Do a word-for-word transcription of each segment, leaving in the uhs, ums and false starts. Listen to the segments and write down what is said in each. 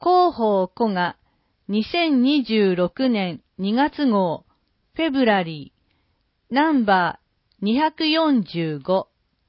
広報古賀にせんにじゅうろくねんにがつ号フェブラリーナンバーにひゃくよんじゅうご。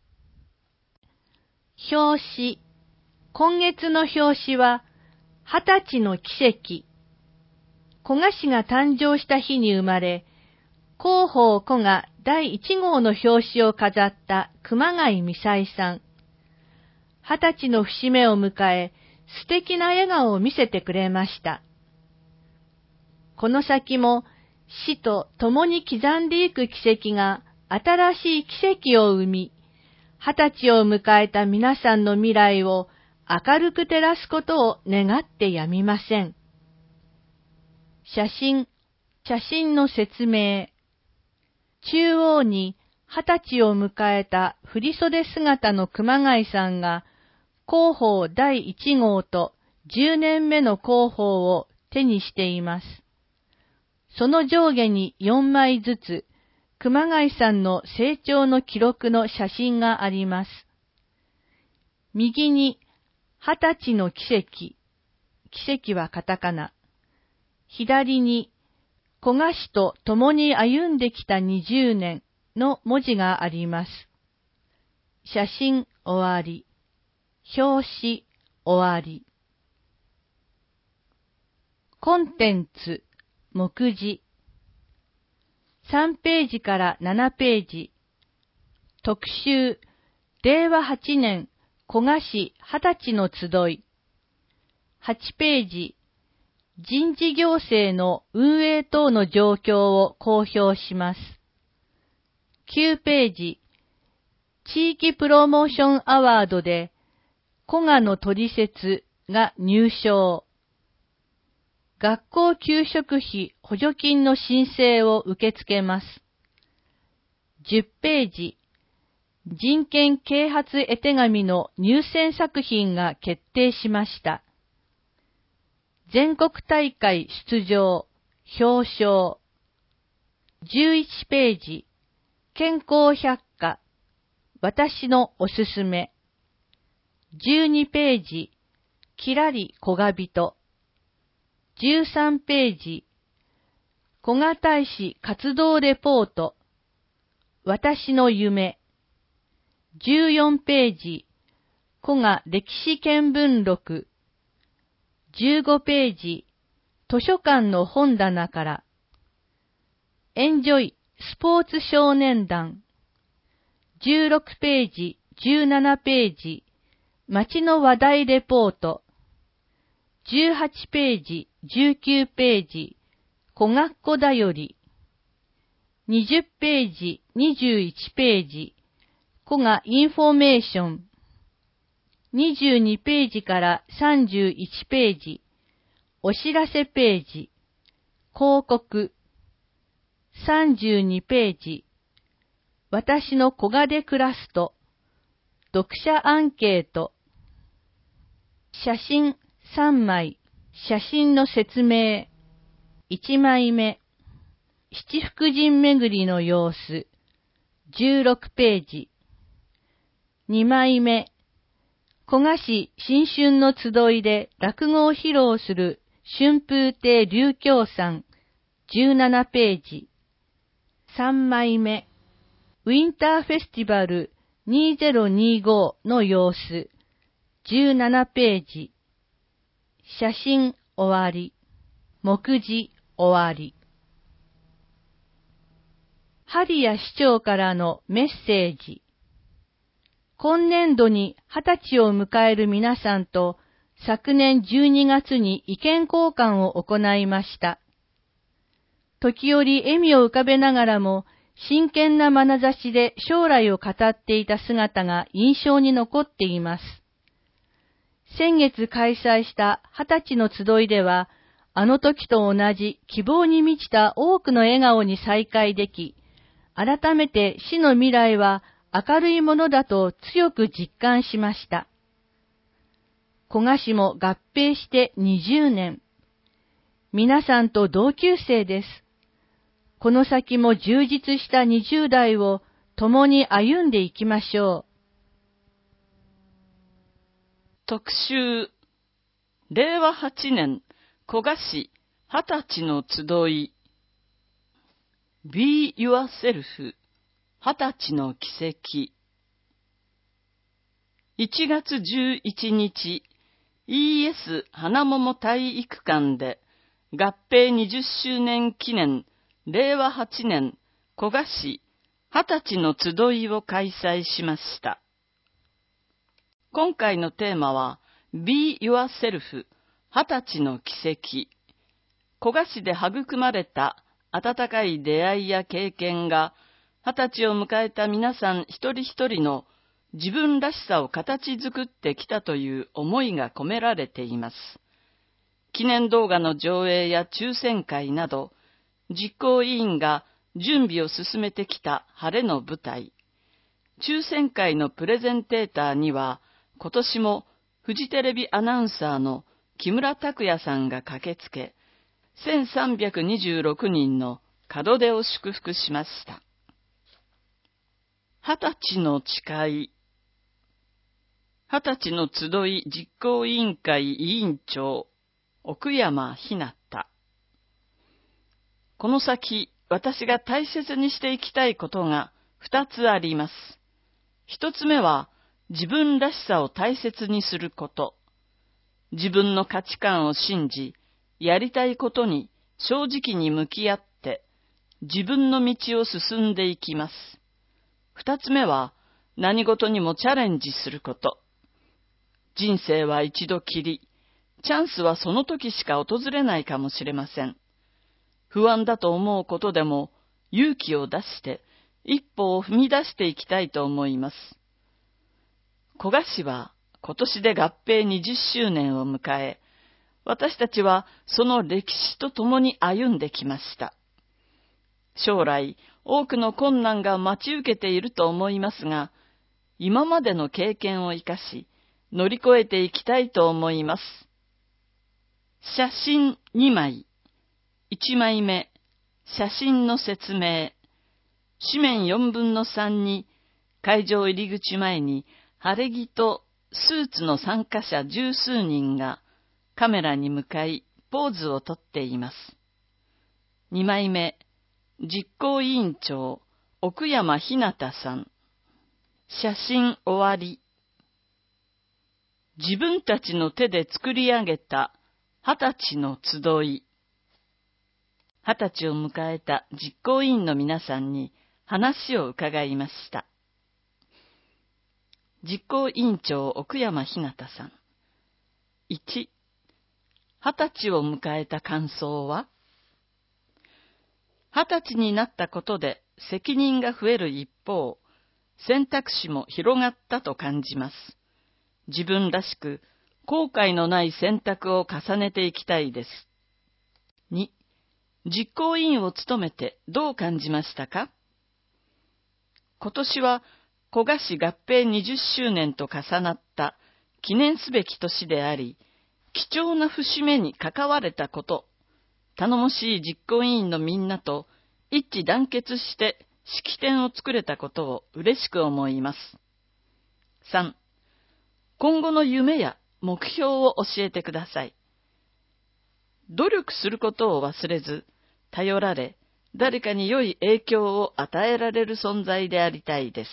表紙。今月の表紙は二十歳の奇跡。古賀氏が誕生した日に生まれ、広報古賀だいいち号の表紙を飾った熊谷美咲さん。二十歳の節目を迎え、素敵な笑顔を見せてくれました。この先も死と共に刻んでいく奇跡が新しい奇跡を生み、二十歳を迎えた皆さんの未来を明るく照らすことを願ってやみません。写真、写真の説明。中央に二十歳を迎えた振袖姿の熊谷さんが、広報だいいち号とじゅうねんめの広報を手にしています。その上下によんまいずつ、熊谷さんの成長の記録の写真があります。右に、二十歳の奇跡、奇跡はカタカナ。左に、古賀氏と共に歩んできたにじゅうねんの文字があります。写真終わり。表紙終わり。コンテンツ、目次。さんページからななページ。特集、れいわはちねん古賀市二十歳の集い。はちページ、人事行政の運営等の状況を公表します。きゅうページ、地域プロモーションアワードで、古賀のトリセツが入賞。学校給食費補助金の申請を受け付けます。じゅっページ、人権啓発絵手紙の入選作品が決定しました。全国大会出場、表彰。じゅういちページ、健康百科、私のおすすめ。じゅうにページ、きらり古賀人。じゅうさんページ、古賀大使活動レポート。私の夢。じゅうよんページ、古賀歴史見聞録。じゅうごページ、図書館の本棚から。エンジョイスポーツ少年団。じゅうろくページ、じゅうななページ、街の話題レポート。じゅうはちページ、じゅうきゅうページ、古学校だより。にじゅうページ、にじゅういちページ、古賀インフォメーション。にじゅうにページからさんじゅういちページ、お知らせページ、広告。さんじゅうにページ、私の古賀で暮らすと、読者アンケート。写真さんまい、写真の説明。いちまいめ、七福神巡りの様子。じゅうろくページ。にまいめ、古賀市新春の集いで落語を披露する春風亭柳京さん。じゅうななページ。さんまいめ、ウィンターフェスティバルにせんにじゅうごの様子。じゅうななページ。写真終わり。目次終わり。針谷市長からのメッセージ。今年度に二十歳を迎える皆さんと昨年じゅうにがつに意見交換を行いました。時折笑みを浮かべながらも真剣な眼差しで将来を語っていた姿が印象に残っています。先月開催した二十歳の集いでは、あの時と同じ希望に満ちた多くの笑顔に再会でき、改めて市の未来は明るいものだと強く実感しました。古賀市も合併してにじゅうねん。皆さんと同級生です。この先も充実したにじゅう代を共に歩んでいきましょう。 特集、 れいわはちねん古賀市二十歳の集い Be Yourself 二十歳の奇跡。いちがつじゅういちにち イーエス 花桃体育館で合併にじゅっしゅうねん記念れいわはちねん古賀市二十歳の集いを開催しました。今回のテーマは Be Yourself 二十歳の奇跡。古賀市で育まれた温かい出会いや経験が二十歳を迎えた皆さん一人一人の自分らしさを形作ってきたという思いが込められています。記念動画の上映や抽選会など、実行委員が準備を進めてきた晴れの舞台。抽選会のプレゼンテーターには、今年もフジテレビアナウンサーの木村拓哉さんが駆けつけ、せんさんびゃくにじゅうろくにんの門出を祝福しました。二十歳の誓い。二十歳の集い実行委員会委員長、奥山ひなた。この先、私が大切にしていきたいことが二つあります。一つ目は、自分らしさを大切にすること。自分の価値観を信じ、やりたいことに正直に向き合って、自分の道を進んでいきます。二つ目は、何事にもチャレンジすること。人生は一度きり、チャンスはその時しか訪れないかもしれません。不安だと思うことでも、勇気を出して、一歩を踏み出していきたいと思います。古賀市は、今年で合併にじゅっしゅうねんを迎え、私たちはその歴史と共に歩んできました。将来、多くの困難が待ち受けていると思いますが、今までの経験を生かし、乗り越えていきたいと思います。写真にまい。いちまいめ、写真の説明。紙面よんぶんのさんに、会場入り口前に、晴れ着とスーツの参加者十数人がカメラに向かいポーズをとっています。にまいめ、実行委員長、奥山ひなたさん。写真終わり。自分たちの手で作り上げた二十歳の集い。二十歳を迎えた実行委員の皆さんに話を伺いました。実行委員長奥山ひなたさん。いち、二十歳を迎えた感想は？二十歳になったことで責任が増える一方、選択肢も広がったと感じます。自分らしく後悔のない選択を重ねていきたいです。に、実行委員を務めてどう感じましたか？今年は古賀市合併にじゅっしゅうねんと重なった記念すべき年であり、貴重な節目に関われたこと、頼もしい実行委員のみんなと一致団結して式典を作れたことを嬉しく思います。さん、今後の夢や目標を教えてください。努力することを忘れず、頼られ、誰かに良い影響を与えられる存在でありたいです。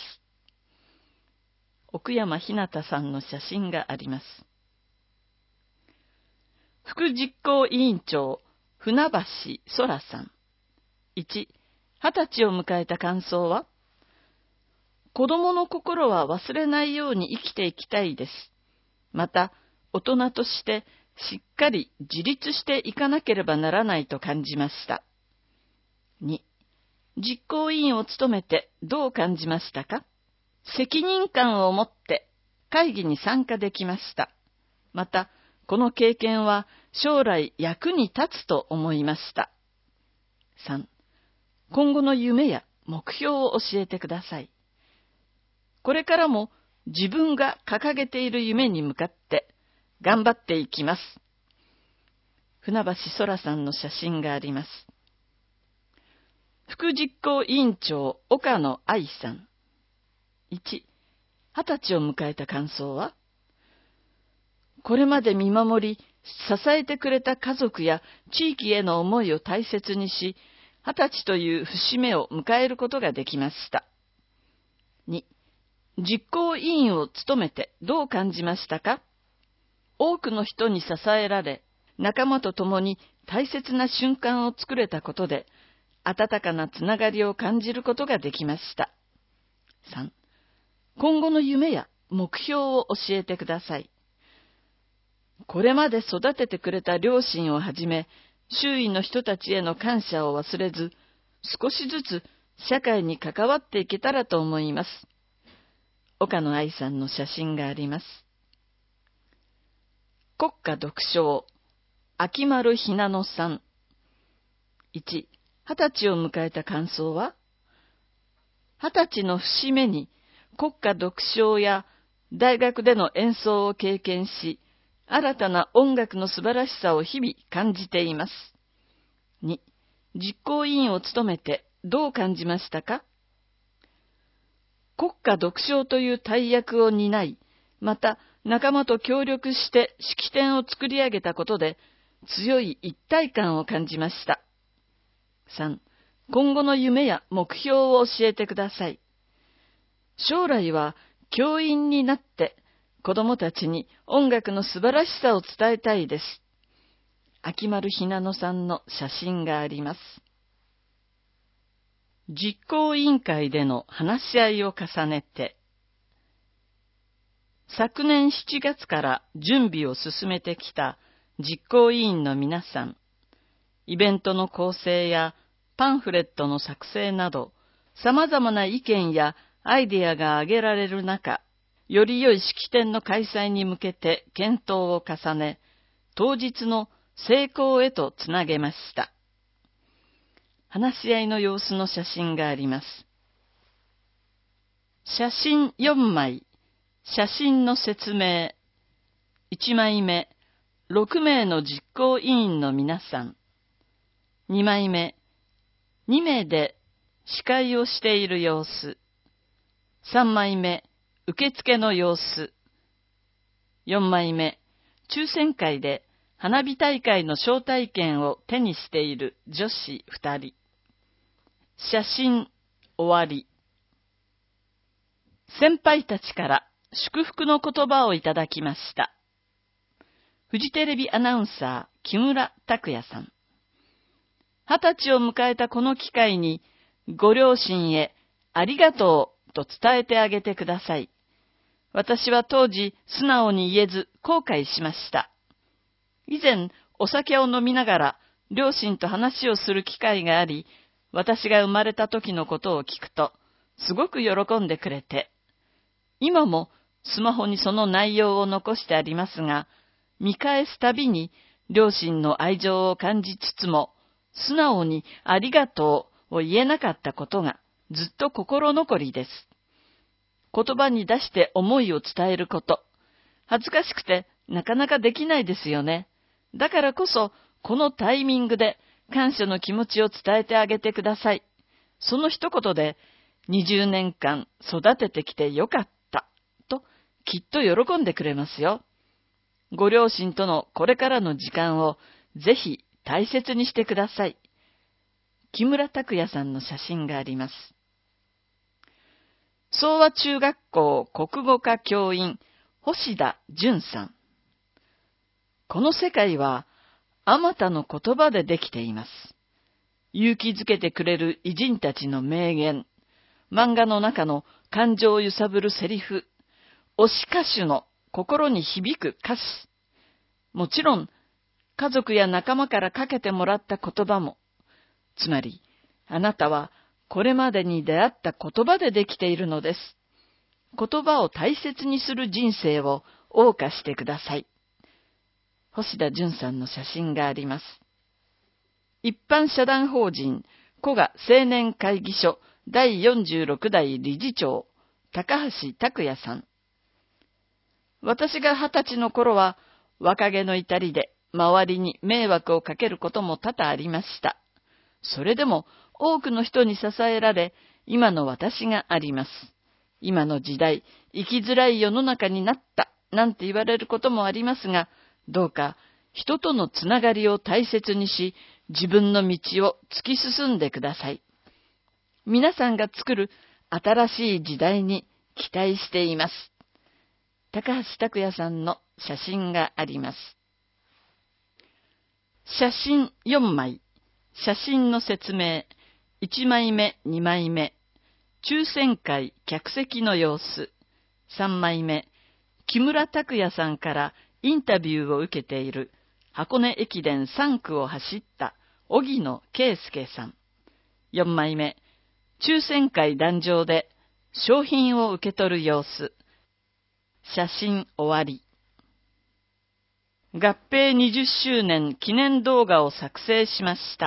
奥山ひなたさんの写真があります。副実行委員長、船橋そらさん。いち、二十歳を迎えた感想は？子供の心は忘れないように生きていきたいです。また、大人としてしっかり自立していかなければならないと感じました。に、実行委員を務めてどう感じましたか？責任感を持って会議に参加できました。また、この経験は将来役に立つと思いました。さん、今後の夢や目標を教えてください。これからも自分が掲げている夢に向かって頑張っていきます。船橋そらさんの写真があります。副実行委員長岡野愛さん。いち、二十歳を迎えた感想は？これまで見守り、 支えてくれた家族や地域への思いを大切にし、二十歳という節目を迎えることができました。に、実行委員を務めてどう感じましたか？多くの人に支えられ、仲間と共に大切な瞬間を作れたことで、温かなつながりを感じることができました。さん、今後の夢や目標を教えてください。これまで育ててくれた両親をはじめ、周囲の人たちへの感謝を忘れず、少しずつ社会に関わっていけたらと思います。岡野愛さんの写真があります。国歌独唱、秋丸ひなのさん。いち、二十歳を迎えた感想は？二十歳の節目に国歌独唱や大学での演奏を経験し、新たな音楽の素晴らしさを日々感じています。に、実行委員を務めてどう感じましたか？国歌独唱という大役を担い、また仲間と協力して式典を作り上げたことで、強い一体感を感じました。さん、今後の夢や目標を教えてください。将来は教員になって子供たちに音楽の素晴らしさを伝えたいです。秋丸ひなのさんの写真があります。実行委員会での話し合いを重ねて、昨年しちがつから準備を進めてきた実行委員の皆さん、イベントの構成やパンフレットの作成など、様々な意見やアイデアが挙げられる中、より良い式典の開催に向けて検討を重ね、当日の成功へとつなげました。話し合いの様子の写真があります。写真よんまい、写真の説明。いちまいめ、ろくめいの実行委員の皆さん。にまいめ、にめいで司会をしている様子。さんまいめ、受付の様子。よんまいめ、抽選会で花火大会の招待券を手にしている女子ふたり。写真終わり。先輩たちから祝福の言葉をいただきました。フジテレビアナウンサー木村拓哉さん。二十歳を迎えたこの機会に、ご両親へありがとうと伝えてあげてください。私は当時素直に言えず後悔しました。以前お酒を飲みながら両親と話をする機会があり、私が生まれた時のことを聞くと、すごく喜んでくれて、今もスマホにその内容を残してありますが、見返すたびに両親の愛情を感じつつも、素直にありがとうを言えなかったことがずっと心残りです。言葉に出して思いを伝えること、恥ずかしくてなかなかできないですよね。だからこそ、このタイミングで感謝の気持ちを伝えてあげてください。その一言で、にじゅうねんかん育ててきてよかった、ときっと喜んでくれますよ。ご両親とのこれからの時間をぜひ大切にしてください。木村拓哉さんの写真があります。総和中学校国語科教員、星田淳さん。この世界は、あまたの言葉でできています。勇気づけてくれる偉人たちの名言、漫画の中の感情を揺さぶるセリフ、推し歌手の心に響く歌詞、もちろん、家族や仲間からかけてもらった言葉も、つまり、あなたはこれまでに出会った言葉でできているのです。言葉を大切にする人生を謳歌してください。星田淳さんの写真があります。一般社団法人古賀青年会議所だいよんじゅうろくだい理事長、高橋拓也さん。私が二十歳の頃は若気の至りで周りに迷惑をかけることも多々ありました。それでも多くの人に支えられ、今の私があります。今の時代、生きづらい世の中になった、なんて言われることもありますが、どうか人とのつながりを大切にし、自分の道を突き進んでください。皆さんが作る新しい時代に期待しています。高橋拓也さんの写真があります。写真よんまい。写真の説明。いちまいめ、にまいめ。抽選会客席の様子。さんまいめ。木村拓哉さんからインタビューを受けている箱根駅伝さんくを走った荻野圭介さん。よんまいめ。抽選会壇上で商品を受け取る様子。写真終わり。合併にじゅっしゅうねん記念動画を作成しました。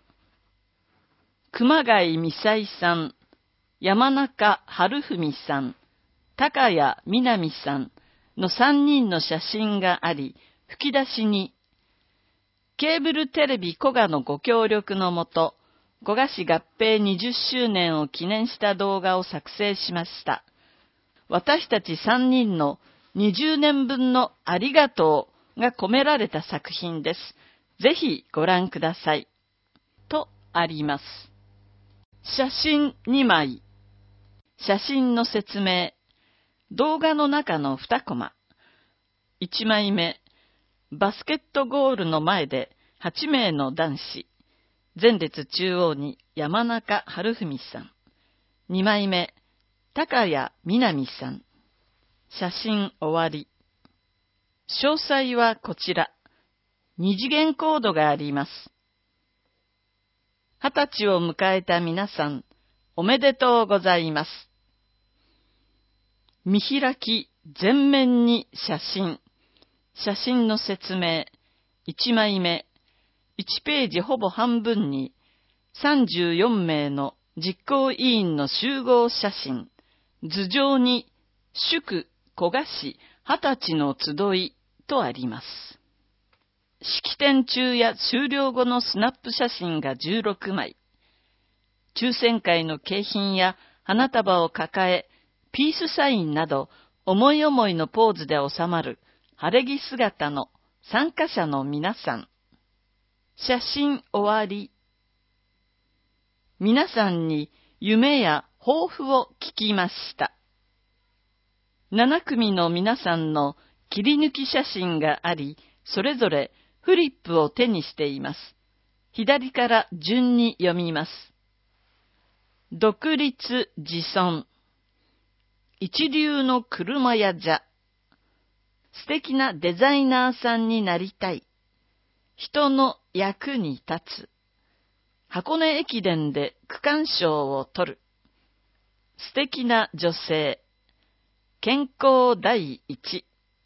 熊谷美咲さん、山中春文さん、高谷みなみさんのさんにんの写真があり、吹き出しに、ケーブルテレビ古賀のご協力のもと、古賀市合併にじゅっしゅうねんを記念した動画を作成しました。私たちさんにんのにじゅうねんぶんのありがとうが込められた作品です。ぜひご覧ください。とあります。写真にまい。写真の説明。動画の中のにコマ。いちまいめ。バスケットゴールの前ではちめいの男子。前列中央に山中春文さん。にまいめ。高谷みなみさん。写真終わり。詳細はこちら。二次元コードがあります。二十歳を迎えた皆さん、おめでとうございます。見開き全面に写真。写真の説明。いちまいめ。いちページほぼ半分にさんじゅうよんめいの実行委員の集合写真。図上に祝古賀市二十歳の集いとあります。式典中や終了後のスナップ写真がじゅうろくまい。抽選会の景品や花束を抱え、ピースサインなど思い思いのポーズで収まる晴れ着姿の参加者の皆さん。写真終わり。皆さんに夢や抱負を聞きました。ななくみの皆さんの切り抜き写真があり、それぞれフリップを手にしています。左から順に読みます。独立自尊。一流の車屋じゃ。素敵なデザイナーさんになりたい。人の役に立つ。箱根駅伝で区間賞を取る。素敵な女性。健康第一。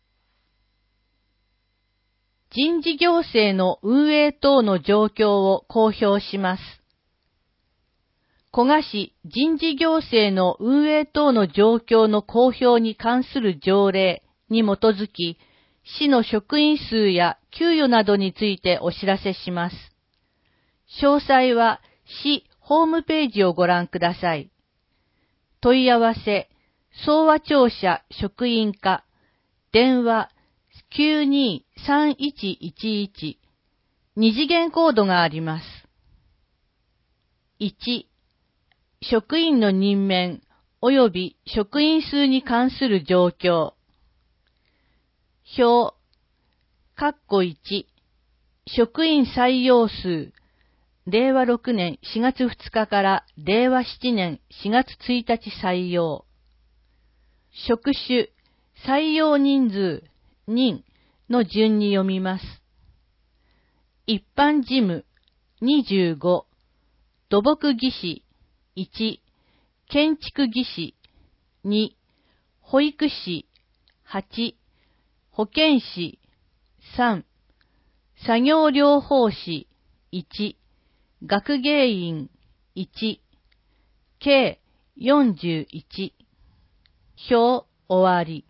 人事行政の運営等の状況を公表します。古賀市人事行政の運営等の状況の公表に関する条例に基づき、市の職員数や給与などについてお知らせします。詳細は市ホームページをご覧ください。問い合わせ、総和庁舎職員課、電話きゅうにーさんいちいちいち、二次元コードがあります。いち、職員の任免及び職員数に関する状況。表、括弧いち、職員採用数、れいわろくねんしがつふつかかられいわしちねんしがつついたち採用。職種、採用人数、人の順に読みます。一般事務、にじゅうご、土木技師、いち、建築技師、に、保育士、はち、保健師、さん、作業療法士、いち、学芸員、いち、計よんじゅういち。表終わり。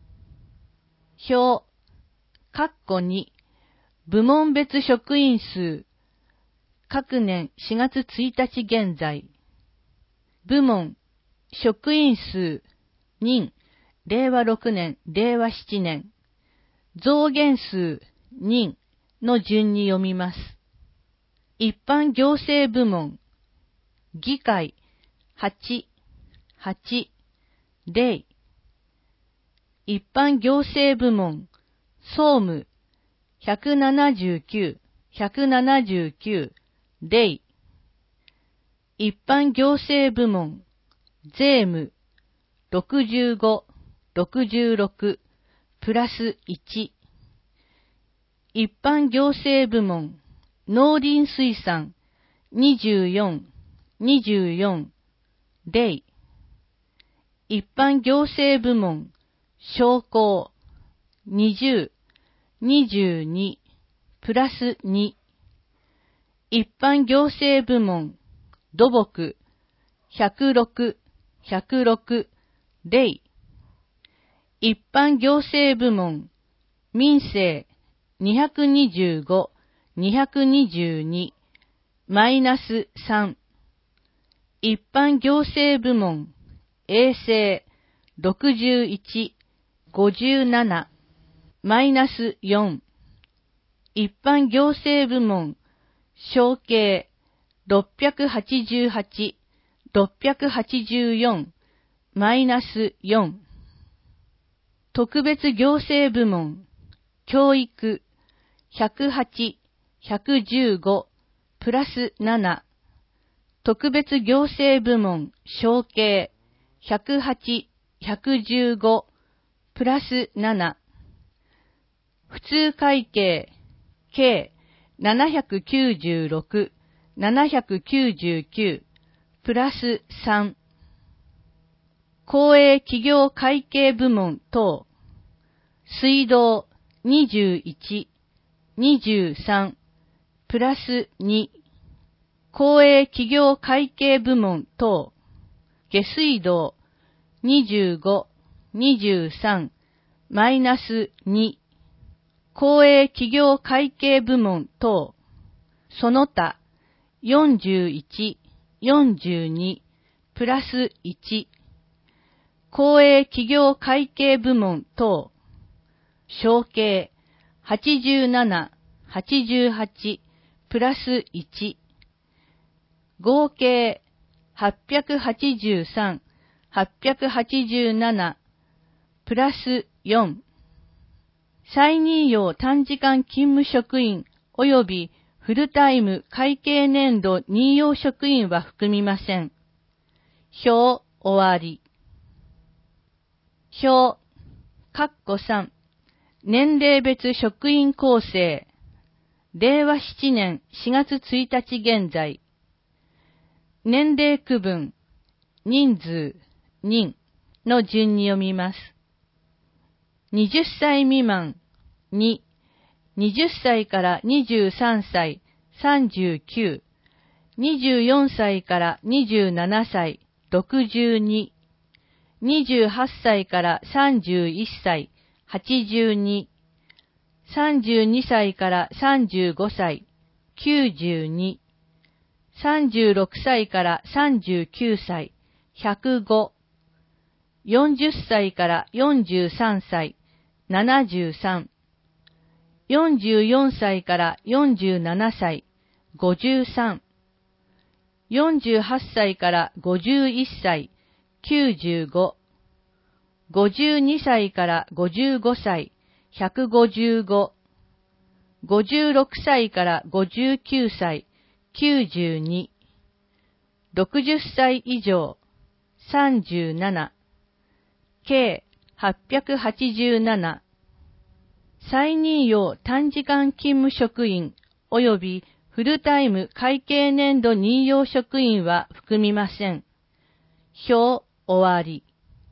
表、括弧に、部門別職員数、各年しがつついたち現在。部門、職員数、人、れいわろくねん、れいわしちねん。増減数、人、 の順に読みます。一般行政部門、議会、はち、はち、例。一般行政部門、総務、ひゃくななじゅうきゅう、ひゃくななじゅうきゅう、例。一般行政部門、税務、ろくじゅうご、ろくじゅうろく、プラスいち。一般行政部門、農林水産、にじゅうよん、にじゅうよん、例。一般行政部門、商工、にじゅう、にじゅうに、プラスに。一般行政部門、土木、ひゃくろく、ひゃくろく、例。一般行政部門、民生、にひゃくにじゅうご、にひゃくにじゅうに、マイナスさん。一般行政部門、衛生、ろくじゅういち、ごじゅうなな、マイナスよん。一般行政部門、承継、ろっぴゃくはちじゅうはち、ろっぴゃくはちじゅうよん、マイナスよん。特別行政部門、教育、ひゃくはち、ひゃくじゅうご、プラスなな。特別行政部門、承継、ひゃくはち、ひゃくじゅうご、プラスなな。普通会計、計、ななひゃくきゅうじゅうろく、ななひゃくきゅうじゅうきゅう、プラスさん。公営企業会計部門等、水道、にじゅういち、にじゅうさん、プラスに。公営企業会計部門等、下水道、にじゅうご、にじゅうさん、マイナスに。公営企業会計部門等、その他、よんじゅういち、よんじゅうに、プラスいち。公営企業会計部門等、承継、はちじゅうなな、はちじゅうはち、プラスいち。合計、はっぴゃくはちじゅうさん、はっぴゃくはちじゅうなな、プラスよん。再任用短時間勤務職員及びフルタイム会計年度任用職員は含みません。表終わり。表、括弧さん、年齢別職員構成、れいわななねんしがつついたち現在。年齢区分、人数、人の順に読みます。はたち未満、に、はたちからにじゅうさんさい、さんじゅうきゅう、にじゅうよんさいからにじゅうななさい、ろくじゅうに、にじゅうはっさいからさんじゅういっさい、はちじゅうに、さんじゅうにさいからさんじゅうごさい、きゅうじゅうに、さんじゅうろくさいからさんじゅうきゅうさい、ひゃくご、よんじゅっさいからよんじゅうさんさい、ななじゅうさん、よんじゅうよんさいからよんじゅうななさい、ごじゅうさん、よんじゅうはっさいからごじゅういっさい、きゅうじゅうご、ごじゅうにさいからごじゅうごさい、ひゃくごじゅうご、ごじゅうろくさいからごじゅうきゅうさい、きゅうじゅうに、ろくじゅっさい以上、さんじゅうなな、計はっぴゃくはちじゅうなな、再任用短時間勤務職員及びフルタイム会計年度任用職員は含みません。表終わり。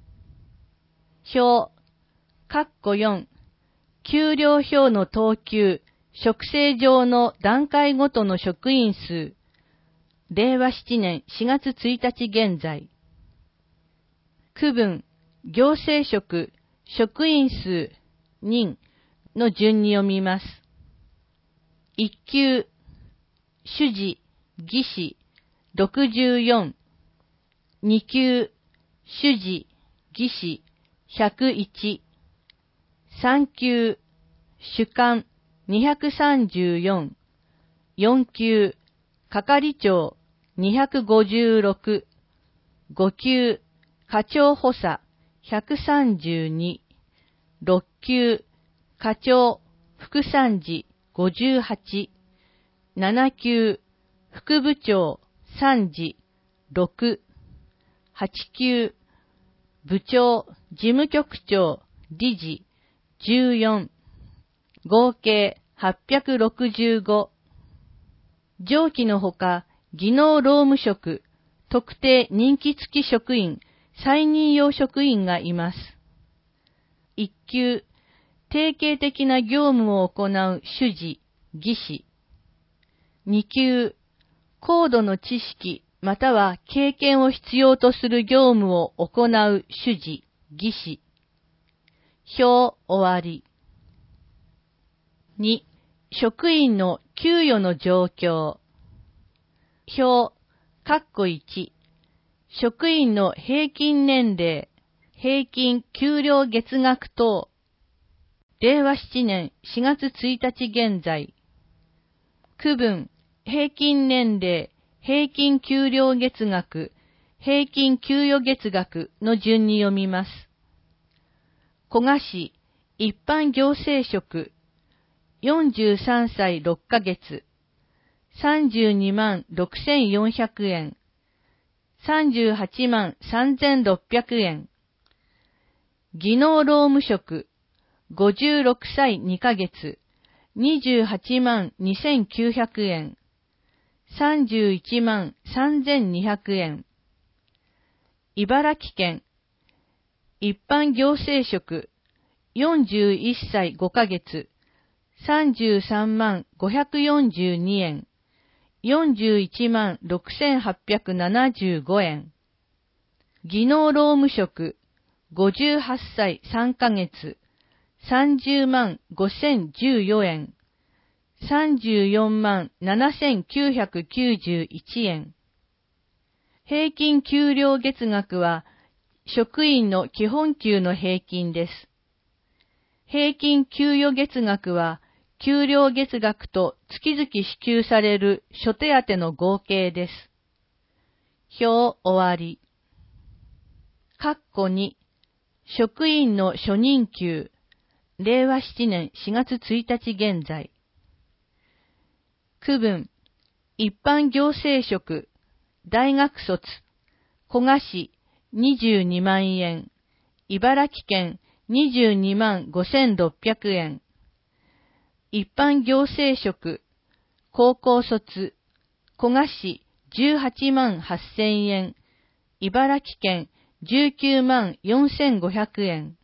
表、括弧よん、給料表の等級、職制上の段階ごとの職員数、れいわななねんしがつついたち現在。区分、行政職、職員数、人の順に読みます。いっ級、主事、技師、ろくじゅうよん。に級、主事、技師、ひゃくいち。さん級、主幹、 にひゃくさんじゅうよん、よん級、係長にひゃくごじゅうろく、ご級、課長補佐ひゃくさんじゅうに、ろっ級、課長、副参事ごじゅうはち、なな級、副部長参事ろく、はち級、部長、事務局長、理事じゅうよん、合計はっぴゃくろくじゅうご。上記のほか、技能労務職、特定任期付き職員、再任用職員がいます。いっ級、定型的な業務を行う主事、技師。に級、高度の知識または経験を必要とする業務を行う主事、技師。表終わり。に、職員の給与の状況。表、括弧いち、職員の平均年齢、平均給料月額等。れいわななねんしがつついたち現在。区分、平均年齢、平均給料月額、平均給与月額の順に読みます。古賀市、一般行政職、よんじゅうさんさいろっかげつ、さんじゅうにまんろくせんよんひゃくえん、さんじゅうはちまんさんぜんろっぴゃくえん。技能労務職、ごじゅうろくさいにかげつ、にじゅうはちまんにせんきゅうひゃくえん、さんじゅういちまんさんぜんにひゃくえん。茨城県、一般行政職、よんじゅういっさいごかげつ、さんじゅうさんまんごひゃくよんじゅうにえん、よんじゅういちまんろくせんはっぴゃくななじゅうごえん。技能労務職、ごじゅうはっさいさんかげつ、さんじゅうまんごせんじゅうよえん、さんじゅうよんまんななせんきゅうひゃくきゅうじゅういちえん。平均給料月額は、職員の基本給の平均です。平均給与月額は、給料月額と月々支給される諸手当の合計です。表終わり。括弧に、職員の初任給、れいわななねんしがつついたち現在。区分、一般行政職、大学卒、古賀市にじゅうにまんえん、茨城県にじゅうにまんごせんろっぴゃくえん。一般行政職、高校卒、古賀市じゅうはちまんはっせんえん、茨城県じゅうきゅうまんよんせんごひゃくえん。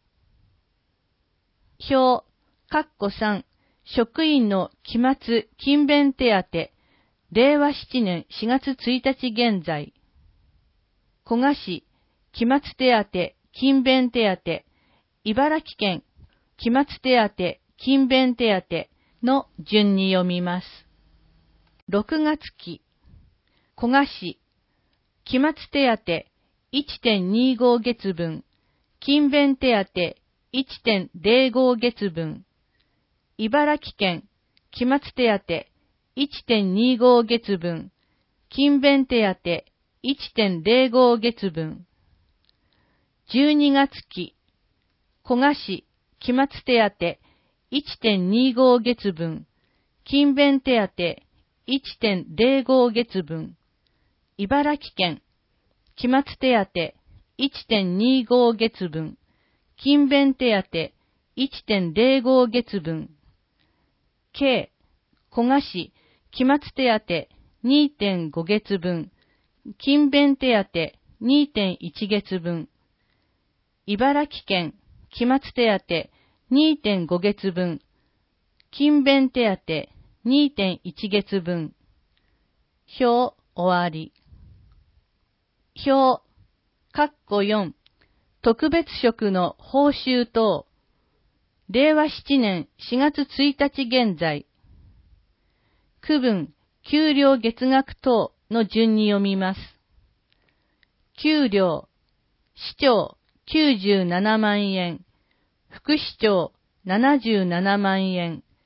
表、括弧さん、職員の期末勤勉手当、れいわななねんしがつついたち現在。古賀市、期末手当、勤勉手当、茨城県、期末手当、勤勉手当の順に読みます。ろくがつ期、古賀市、期末手当 いってんにご 月分、勤勉手当 いってんぜろご 月分、茨城県、期末手当 いってんにご 月分、勤勉手当 いってんぜろご 月分。じゅうにがつ期、古賀市、期末手当 いってんにご 月分、勤勉手当 いってんぜろご 月分、茨城県、期末手当 いってんにご 月分、勤勉手当 いってんぜろご 月分、計、古賀市、期末手当 にてんご 月分、勤勉手当 にてんいち 月分、茨城県、期末手当 にてんご 月分、勤勉手当 にてんいち 月分。表終わり。表、括弧よん、特別職の報酬等、れいわななねんしがつついたち現在。区分、給料月額等の順に読みます。給料、市長きゅうじゅうななまんえん、副市長ななじゅうななまんえん、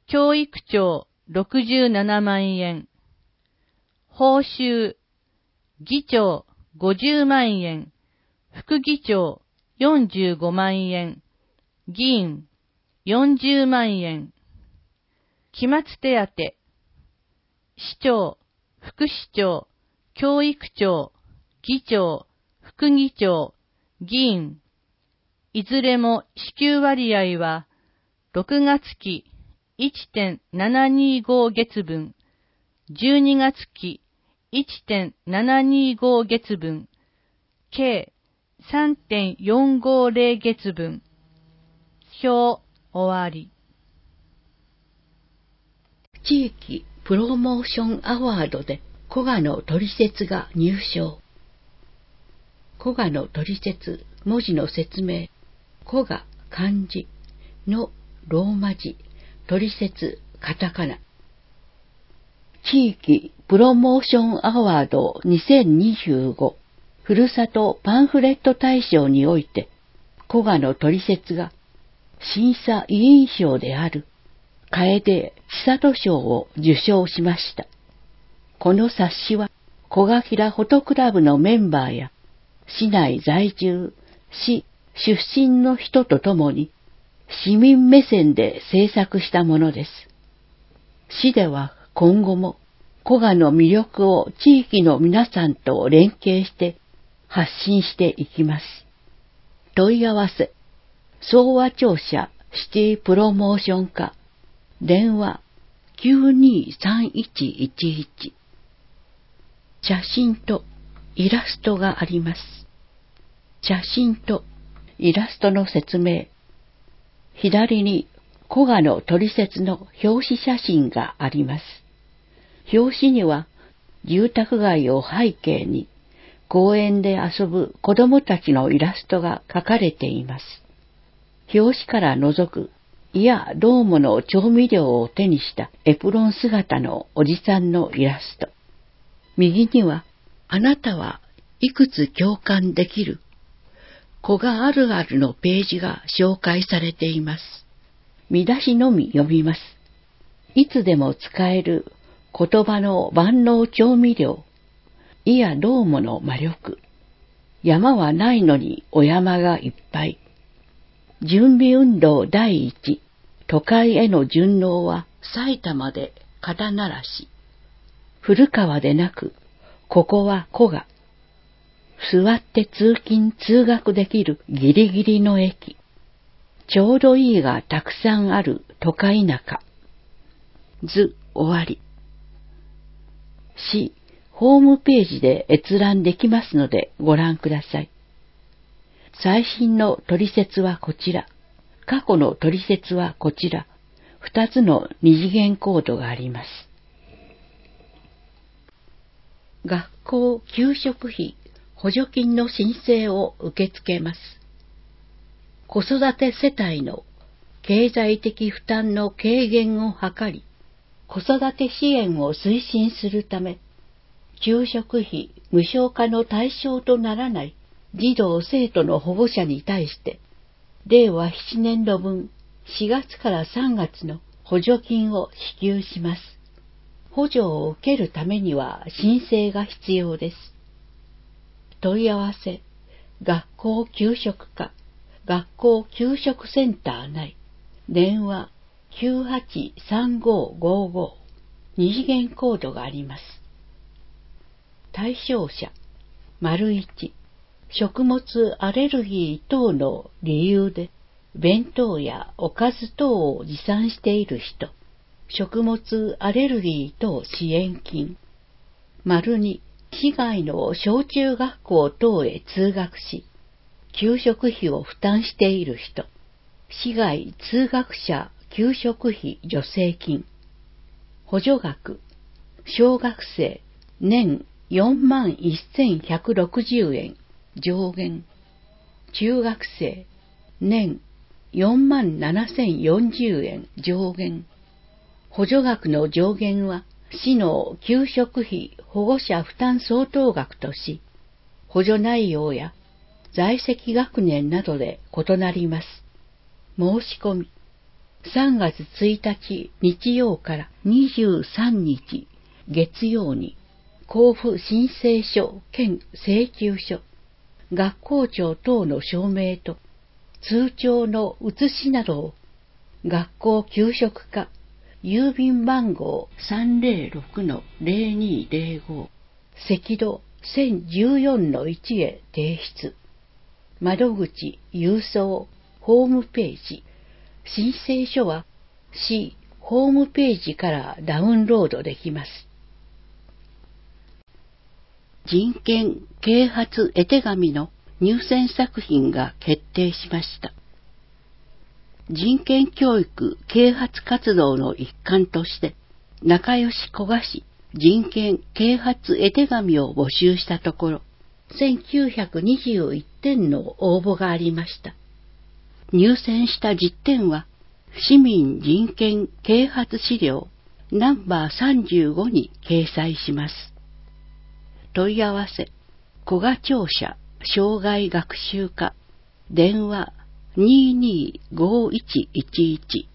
教育長ろくじゅうななまんえん、報酬、議長ごじゅうまんえん、副議長よんじゅうごまんえん、議員よんじゅうまんえん、期末手当、市長、副市長、教育長、議長、副議長、議員、いずれも支給割合は、ろくがつ期 いってんななにご 月分、じゅうにがつ期 いってんななにご 月分、計 さんてんよんごぜろ 月分。表終わり。 地域プロモーションアワードで古賀の取説が入賞。古賀の取説文字の説明、古賀漢字のローマ字、取説カタカナ。地域プロモーションアワードにせんにじゅうごふるさとパンフレット大賞において、古賀の取説が審査委員賞である楓千里賞を受賞しました。この冊子は古賀平フォトクラブのメンバーや市内在住、市出身の人とともに市民目線で制作したものです。市では今後も古賀の魅力を地域の皆さんと連携して発信していきます。問い合わせ、総和庁舎シティプロモーション課、電話 きゅうにーさんいちいちいち。写真とイラストがあります。写真とイラストの説明。左に古賀の取説の表紙写真があります。表紙には住宅街を背景に公園で遊ぶ子供たちのイラストが描かれています。表紙から覗くいやどうもの調味料を手にしたエプロン姿のおじさんのイラスト。右にはあなたはいくつ共感できる古賀あるあるのページが紹介されています。見出しのみ読みます。いつでも使える言葉の万能調味料。いやどうもの魔力。山はないのにお山がいっぱい。準備運動第一。都会への順応は埼玉で肩慣らし。古川でなく、ここは古賀。座って通勤通学できるギリギリの駅。ちょうどいいがたくさんある都会中。図終わり。市ホームページで閲覧できますのでご覧ください。最新の取説はこちら。過去の取説はこちら。二つの二次元コードがあります。学校給食費補助金の申請を受け付けます。子育て世帯の経済的負担の軽減を図り、子育て支援を推進するため、給食費無償化の対象とならない児童生徒の保護者に対して、れいわななねんど分しがつからさんがつの補助金を支給します。補助を受けるためには申請が必要です。問い合わせ、学校給食課、学校給食センター内、電話きゅうはちさんごごご、二次元コードがあります。対象者、丸いち、食物アレルギー等の理由で弁当やおかず等を持参している人、食物アレルギー等支援金。丸に、市外の小中学校等へ通学し、給食費を負担している人、市外通学者給食費助成金。補助額、小学生、年よんまんせんひゃくろくじゅうえん、上限。中学生、年よんまんななせんよんじゅうえん、上限。補助額の上限は、市の給食費保護者負担相当額とし、補助内容や在籍学年などで異なります。申し込み、 さんがつついたち日曜からにじゅうさんにち月曜に、交付申請書兼請求書、学校長等の証明と通帳の写しなどを学校給食課郵便番号 さんぜろろくのぜろにぜろご 赤道 せんじゅうよんのいち へ提出。窓口郵送ホームページ。申請書は C ホームページからダウンロードできます。人権啓発絵手紙の入選作品が決定しました。人権教育啓発活動の一環として、仲良し古賀市人権啓発絵手紙を募集したところ、せんきゅうひゃくにじゅういってんの応募がありました。入選したじゅってんは、市民人権啓発資料ナンバーさんじゅうごに掲載します。問い合わせ、古賀庁舎障害学習課、電話にーにーごーいちいちいち。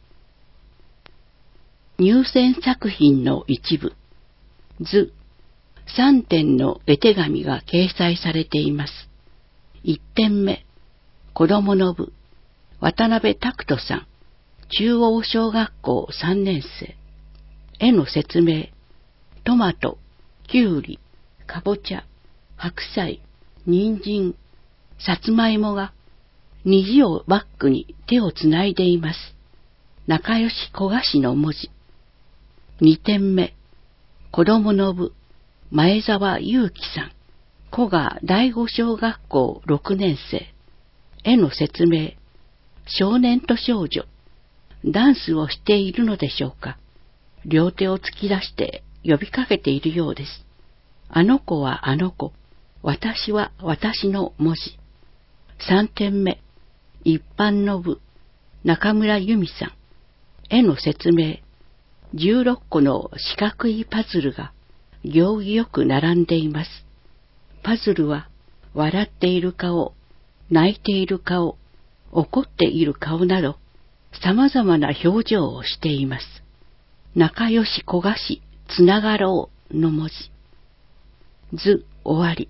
入選作品の一部、図、さんてんの絵手紙が掲載されています。いってんめ、子供の部、渡辺拓人さん、中央小学校さんねんせい。絵の説明、トマト、キュウリ、かぼちゃ、白菜、人参、さつまいもが虹をバックに手をつないでいます。仲良し古賀市の文字。にてんめ、子供の部、前澤祐樹さん、古賀第五小学校ろくねんせい。絵の説明、少年と少女、ダンスをしているのでしょうか。両手を突き出して呼びかけているようです。あの子はあの子、私は私の文字。さんてんめ、一般の部、中村由美さん。絵の説明、じゅうろっこの四角いパズルが行儀よく並んでいます。パズルは笑っている顔、泣いている顔、怒っている顔など様々な表情をしています。仲良し古賀市つながろうの文字。図終わり。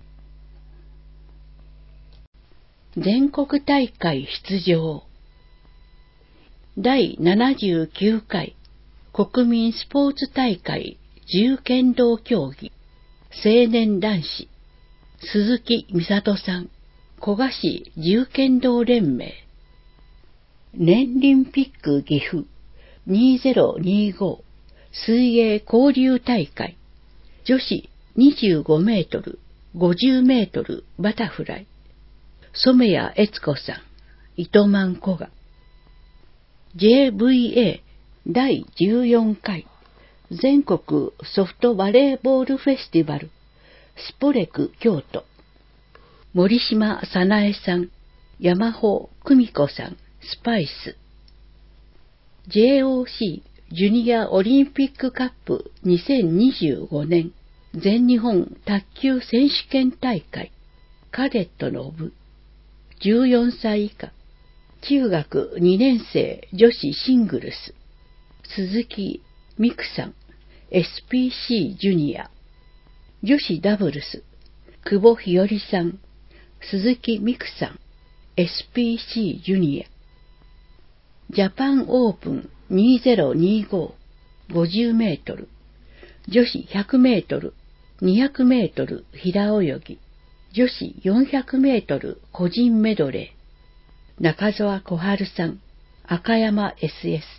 全国大会出場。だいななじゅうきゅうかい国民スポーツ大会重剣道競技青年男子鈴木美里さん、古賀市重剣道連盟。年リンピック岐阜にせんにじゅうご水泳交流大会女子にじゅうごメートル、ごじゅうメートルバタフライ。染谷悦子さん、糸満古賀。ジェイブイエー だいじゅうよんかい全国ソフトバレーボールフェスティバルスポレク京都。森島早苗さん、山穂久美子さん、スパイス。ジェイオーシー ジュニアオリンピックカップにせんにじゅうごねん全日本卓球選手権大会カデットの部。じゅうよんさい以下中学にねんせい女子シングルス鈴木美久さん エスピーシー ジュニア。女子ダブルス久保日和さん鈴木美久さん エスピーシー ジュニア。ジャパンオープンにせんにじゅうご ごじゅうメートル女子ひゃくメートルにひゃくメートル平泳ぎ女子よんひゃくメートル個人メドレー。中澤小春さん、赤山 エスエス。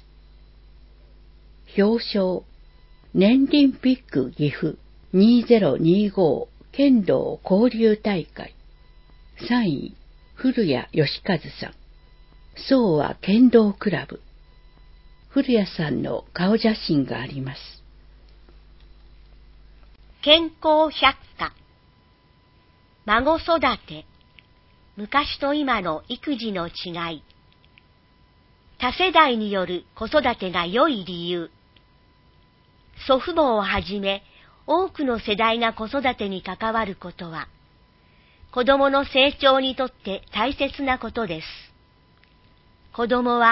表彰、年リンピック岐阜にせんにじゅうご剣道交流大会。さんい、古谷義和さん。総和剣道クラブ。古谷さんの顔写真があります。 健康百科。孫育て、昔と今の育児の違い。多世代による子育てが良い理由。祖父母をはじめ、多くの世代が子育てに関わることは、子供の成長にとって大切なことです。子供は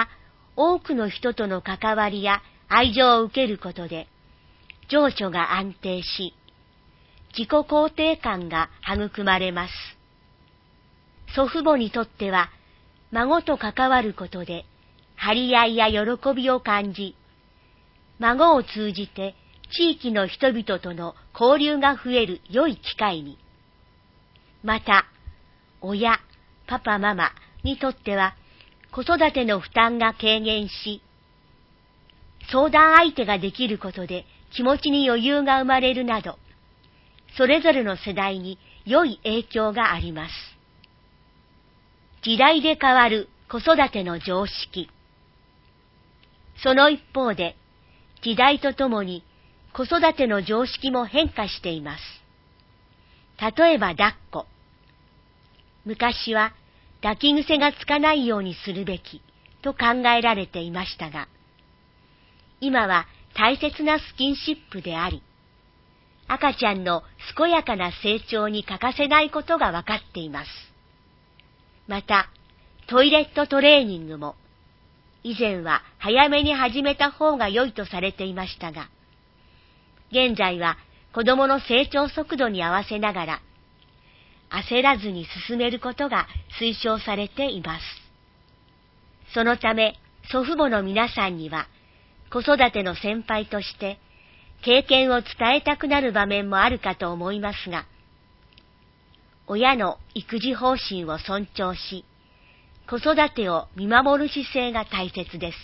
多くの人との関わりや愛情を受けることで、情緒が安定し、自己肯定感が育まれます。祖父母にとっては、孫と関わることで、張り合いや喜びを感じ、孫を通じて地域の人々との交流が増える良い機会に。また、親、パパママにとっては、子育ての負担が軽減し、相談相手ができることで気持ちに余裕が生まれるなど、それぞれの世代に良い影響があります。時代で変わる子育ての常識。その一方で、時代とともに子育ての常識も変化しています。例えば抱っこ。昔は抱き癖がつかないようにするべきと考えられていましたが、今は大切なスキンシップであり、赤ちゃんの健やかな成長に欠かせないことがわかっています。また、トイレットトレーニングも、以前は早めに始めた方が良いとされていましたが、現在は子供の成長速度に合わせながら、焦らずに進めることが推奨されています。そのため、祖父母の皆さんには、子育ての先輩として、経験を伝えたくなる場面もあるかと思いますが、親の育児方針を尊重し、子育てを見守る姿勢が大切です。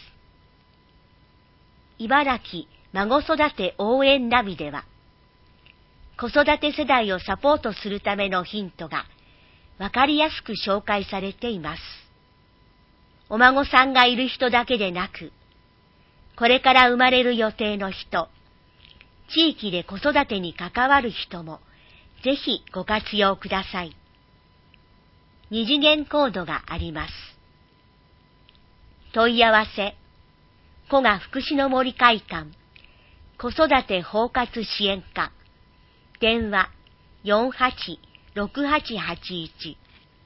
茨城孫育て応援ナビでは、子育て世代をサポートするためのヒントがわかりやすく紹介されています。お孫さんがいる人だけでなく、これから生まれる予定の人、地域で子育てに関わる人もぜひご活用ください。二次元コードがあります。問い合わせ、古賀福祉の森会館、子育て包括支援課、電話 よんはちろくはちはちいち。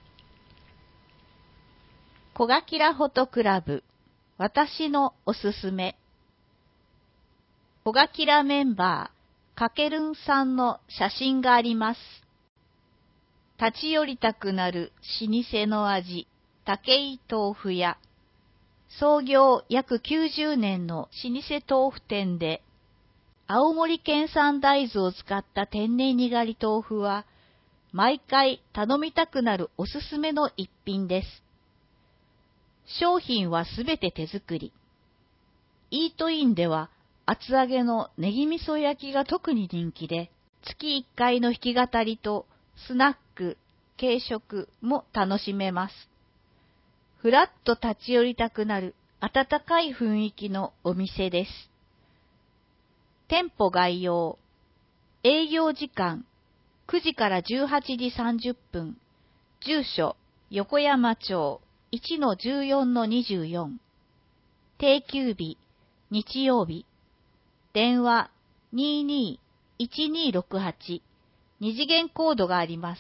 小ガキラフォトクラブ、私のおすすめ。小ガキラメンバー、かけるんさんの写真があります。立ち寄りたくなる老舗の味、武井豆腐屋。創業約きゅうじゅうねんの老舗豆腐店で、青森県産大豆を使った天然にがり豆腐は、毎回頼みたくなるおすすめの一品です。商品はすべて手作り。イートインでは、厚揚げのネギ味噌焼きが特に人気で、月いっかいの弾き語りとスナック、軽食も楽しめます。ふらっと立ち寄りたくなる温かい雰囲気のお店です。店舗概要。営業時間くじからじゅうはちじさんじゅっぷん。住所横山町 いちのじゅうよんのにじゅうよん。定休日日曜日。電話 にーにーいちにーろくはち。二次元コードがあります。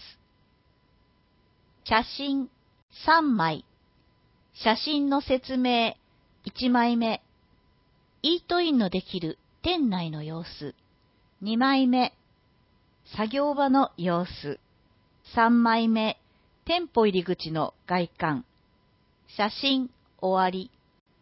写真さんまい。写真の説明いちまいめ。イートインのできる店内の様子。にまいめ。作業場の様子。さんまいめ。店舗入り口の外観。写真終わり。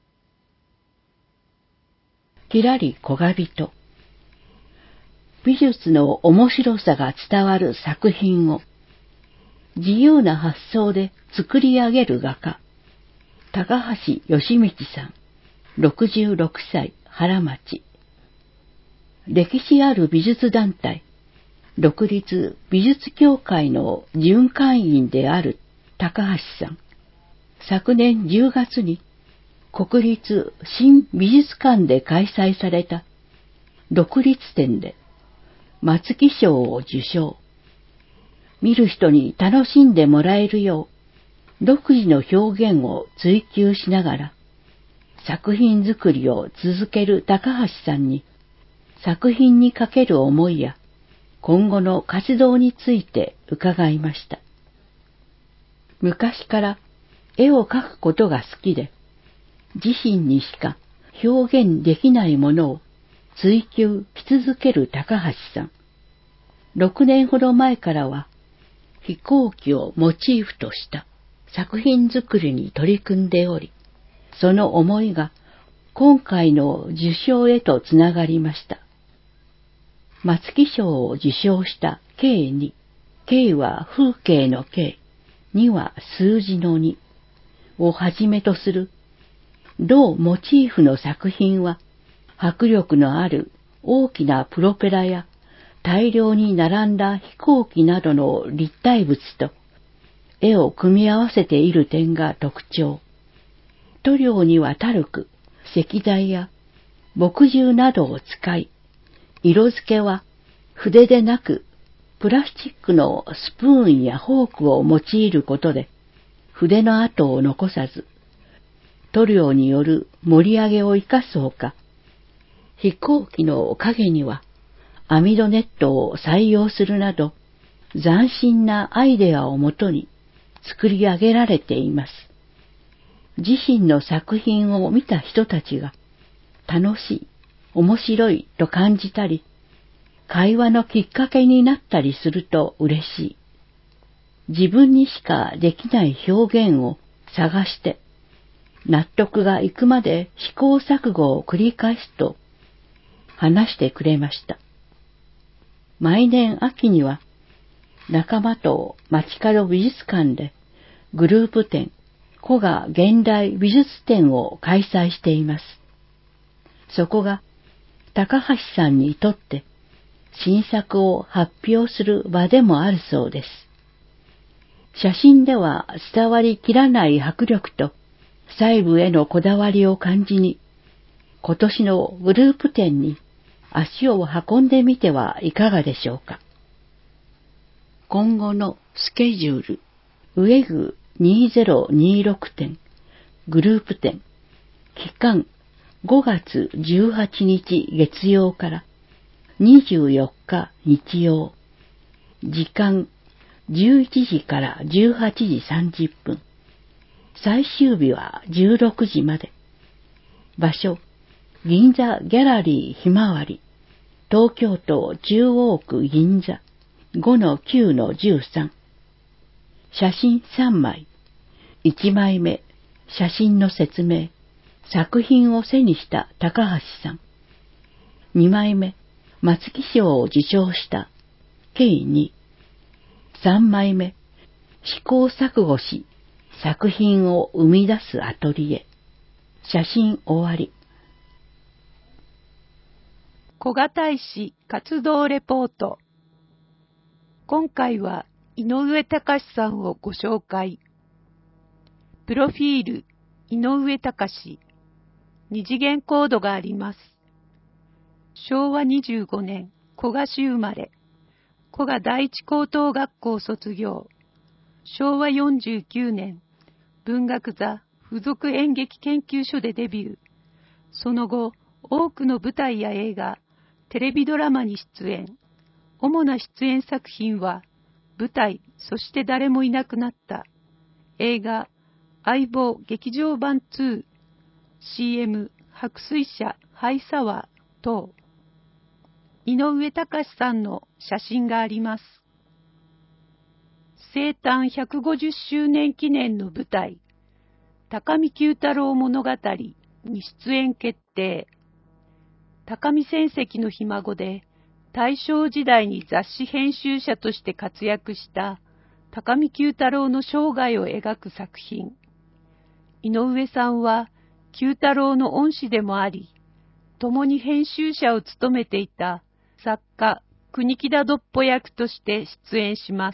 きらり小が人。美術の面白さが伝わる作品を自由な発想で作り上げる画家、高橋義道さん、ろくじゅうろくさい、原町。歴史ある美術団体、独立美術協会の準会員である高橋さん。昨年じゅうがつに国立新美術館で開催された独立展で松木賞を受賞。見る人に楽しんでもらえるよう独自の表現を追求しながら作品作りを続ける高橋さんに作品にかける思いや今後の活動について伺いました。昔から絵を描くことが好きで、 自身にしか表現できないものを追求し続ける高橋さん。六年ほど前からは飛行機をモチーフとした作品作りに取り組んでおり、その思いが今回の受賞へとつながりました。松木賞を受賞した計に、計は風景の計、には数字のにをはじめとする同モチーフの作品は、迫力のある大きなプロペラや大量に並んだ飛行機などの立体物と絵を組み合わせている点が特徴。塗料にはタルク、石材や墨汁などを使い、色付けは筆でなくプラスチックのスプーンやフォークを用いることで筆の跡を残さず、塗料による盛り上げを生かすほか、飛行機の影には網戸ネットを採用するなど、斬新なアイデアをもとに作り上げられています。自身の作品を見た人たちが楽しい、面白いと感じたり、会話のきっかけになったりすると嬉しい。自分にしかできない表現を探して、納得がいくまで試行錯誤を繰り返すと話してくれました。毎年秋には仲間と街角美術館でグループ展、古賀現代美術展を開催しています。そこが高橋さんにとって新作を発表する場でもあるそうです。写真では伝わりきらない迫力と細部へのこだわりを感じに、今年のグループ展に足を運んでみてはいかがでしょうか。今後のスケジュール、ウエグにせんにじゅうろく展、グループ展、期間ごがつじゅうはちにち月曜からにじゅうよっか日曜、時間じゅういちじからじゅうはちじさんじゅっぷん、最終日はじゅうろくじまで。場所、銀座ギャラリーひまわり、東京都中央区銀座 ごのきゅうのじゅうさん。写真さんまい。いちまいめ、写真の説明、作品を背にした高橋さん。にまいめ、松木賞を受賞した計に。さんまいめ、試行錯誤し、作品を生み出すアトリエ。写真終わり。 古賀大使活動レポート。今回は井上隆さんをご紹介。プロフィール、井上隆。二次元コードがあります。しょうわにじゅうごねん、古賀市生まれ。古賀第一高等学校卒業。しょうわよんじゅうきゅうねん、文学座附属演劇研究所でデビュー。その後、多くの舞台や映画、テレビドラマに出演。主な出演作品は、舞台、そして誰もいなくなった。映画、相棒劇場版ツー、シーエム、白水社ハイサワー等。井上隆さんの写真があります。生誕ひゃくごじゅっしゅうねん記念の舞台、高見九太郎物語に出演決定。高見戦績のひ孫で、大正時代に雑誌編集者として活躍した高見九太郎の生涯を描く作品。井上さんは九太郎の恩師でもあり、共に編集者を務めていた作家国木田どっぽ役として出演します。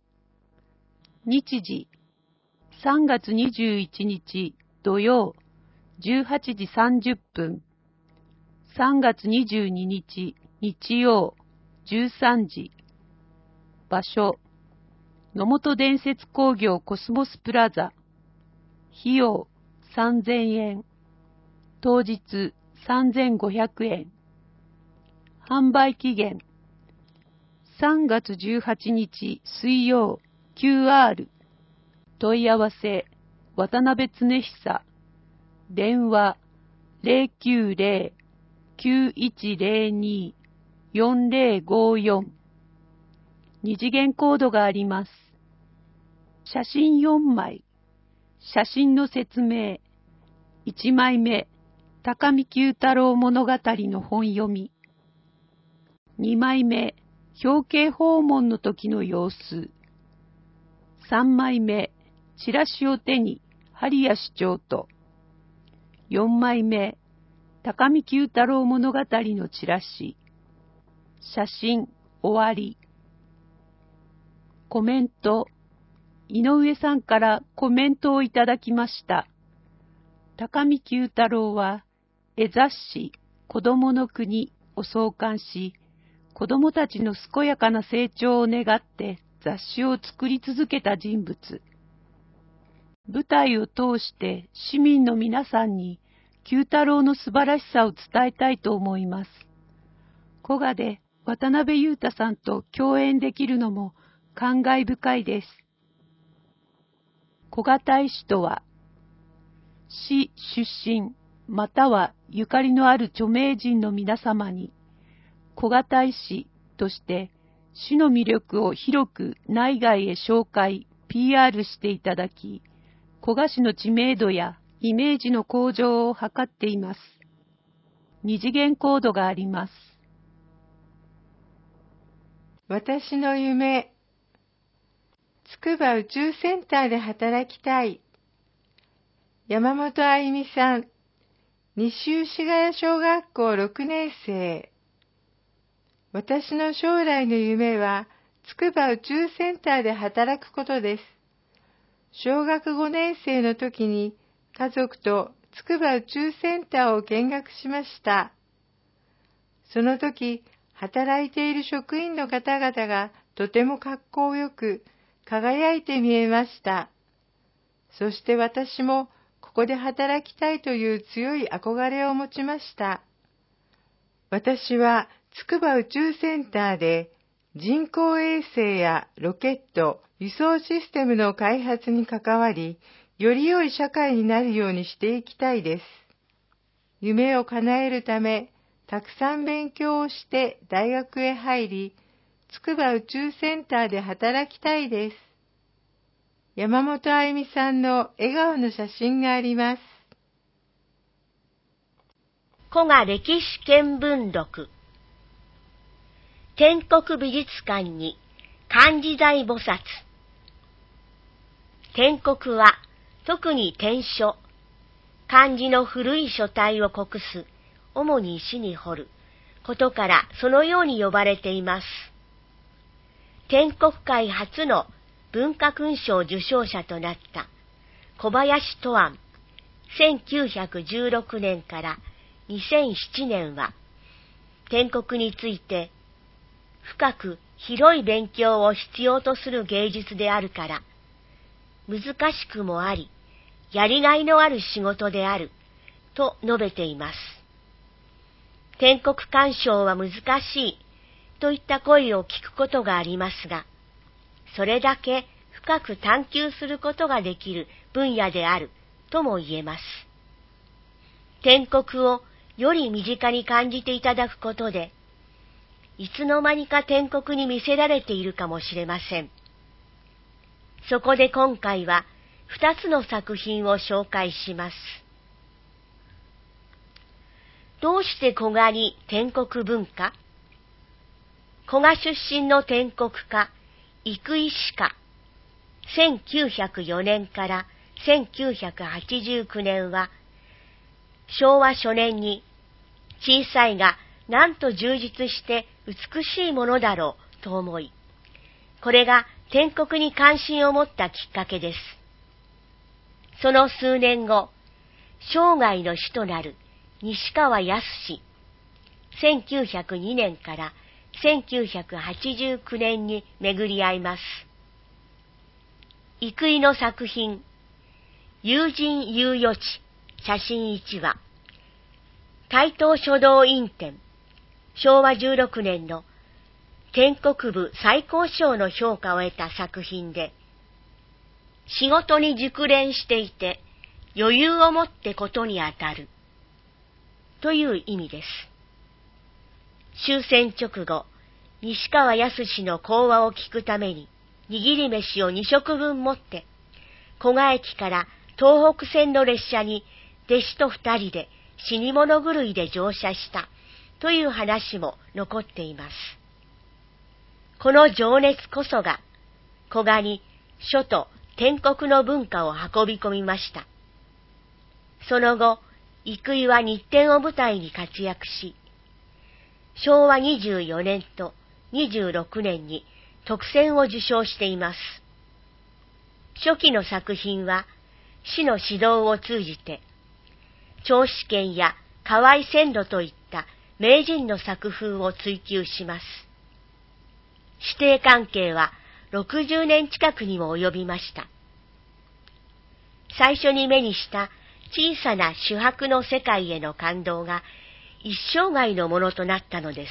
日時、さんがつにじゅういちにち土曜じゅうはちじさんじゅっぷん、さんがつにじゅうににち日曜じゅうさんじ。場所、野本伝説工業コスモスプラザ。費用さんぜんえん。当日さんぜんごひゃくえん。販売期限さんがつじゅうはちにち水曜 キューアール。問い合わせ渡辺恒久電話 ゼロきゅうゼロ きゅういちゼロに よんゼロごよん。二次元コードがあります。写真よんまい。写真の説明。いちまいめ、高見九太郎物語の本読み。にまいめ、表敬訪問の時の様子。さんまいめ、チラシを手に、針谷市長と。よんまいめ、高見九太郎物語のチラシ。写真、終わり。コメント。井上さんからコメントをいただきました。高見九太郎は、絵雑誌、子供の国を創刊し、子供たちの健やかな成長を願って雑誌を作り続けた人物。舞台を通して市民の皆さんに九太郎の素晴らしさを伝えたいと思います。古賀で渡辺裕太さんと共演できるのも感慨深いです。古賀大使とは、市出身またはゆかりのある著名人の皆様に、古賀大使として市の魅力を広く内外へ紹介、ピーアール していただき、古賀市の知名度やイメージの向上を図っています。二次元コードがあります。 私の夢。筑波宇宙センターで働きたい。山本あゆみさん、西牛ヶ谷小学校ろくねん生。私の将来の夢は、筑波宇宙センターで働くことです。小学ごねん生の時に家族と筑波宇宙センターを見学しました。その時、働いている職員の方々がとてもかっこよく、輝いて見えました。そして私もここで働きたいという強い憧れを持ちました。私は筑波宇宙センターで人工衛星やロケット、輸送システムの開発に関わり、より良い社会になるようにしていきたいです。夢を叶えるため、たくさん勉強をして大学へ入り、筑波宇宙センターで働きたいです。山本あゆみさんの笑顔の写真があります。 古賀歴史見聞録。天国美術館に漢字財菩薩。天国は特に天書、漢字の古い書体を刻す、主に石に彫ることからそのように呼ばれています。天国界初の文化勲章受章者となった小林東庵、せんきゅうひゃくじゅうろくねんからにせんななねんは、天国について深く広い勉強を必要とする芸術であるから、難しくもあり、やりがいのある仕事である、と述べています。天国鑑賞は難しい、といった声を聞くことがありますが、それだけ深く探求することができる分野である、とも言えます。天国をより身近に感じていただくことで、いつの間にか天国に見せられているかもしれません。そこで今回は二つの作品を紹介します。どうして古賀に天国文化？古賀出身の天国家、生井史家、せんきゅうひゃくよねんからせんきゅうひゃくはちじゅうきゅうねんは、昭和初年に小さいがなんと充実して美しいものだろうと思い、これが天国に関心を持ったきっかけです。その数年後、生涯の師となる西川靖、せんきゅうひゃくにねんからせんきゅうひゃくはちじゅうきゅうねんに巡り合います。生井の作品、友人遊余地写真いちわ、台東書道院展、昭和じゅうろくねんの建国部最高賞の評価を得た作品で、仕事に熟練していて、 余裕をもってことにあたるという意味です。終戦直後、西川康の講話を聞くために、握り飯をに食分持って、古賀駅から東北線の列車に弟子と二人で死に物狂いで乗車したという話も残っています。この情熱こそが、古賀に書と天国の文化を運び込みました。その後、生井は日展を舞台に活躍し、しょうわにじゅうよねんとにじゅうろくねんに特選を受賞しています。初期の作品は、師の指導を通じて、長子剣や河合仙路といった名人の作風を追求します。師弟関係はろくじゅうねん近くにも及びました。最初に目にした小さな朱白の世界への感動が一生涯のものとなったのです。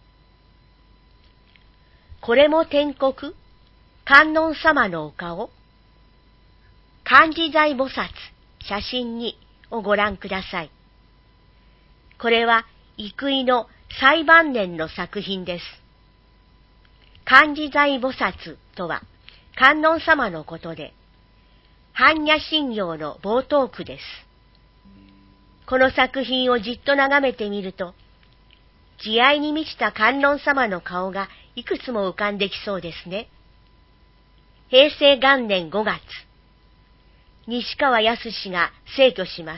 これも天国、観音様のお顔、観自在菩薩、写真にをご覧ください。これは生井の最晩年の作品です。観自在菩薩とは観音様のことで、般若心経の冒頭句です。この作品をじっと眺めてみると、慈愛に満ちた観音様の顔がいくつも浮かんできそうですね。へいせいがんねんごがつ、西川康が逝去します。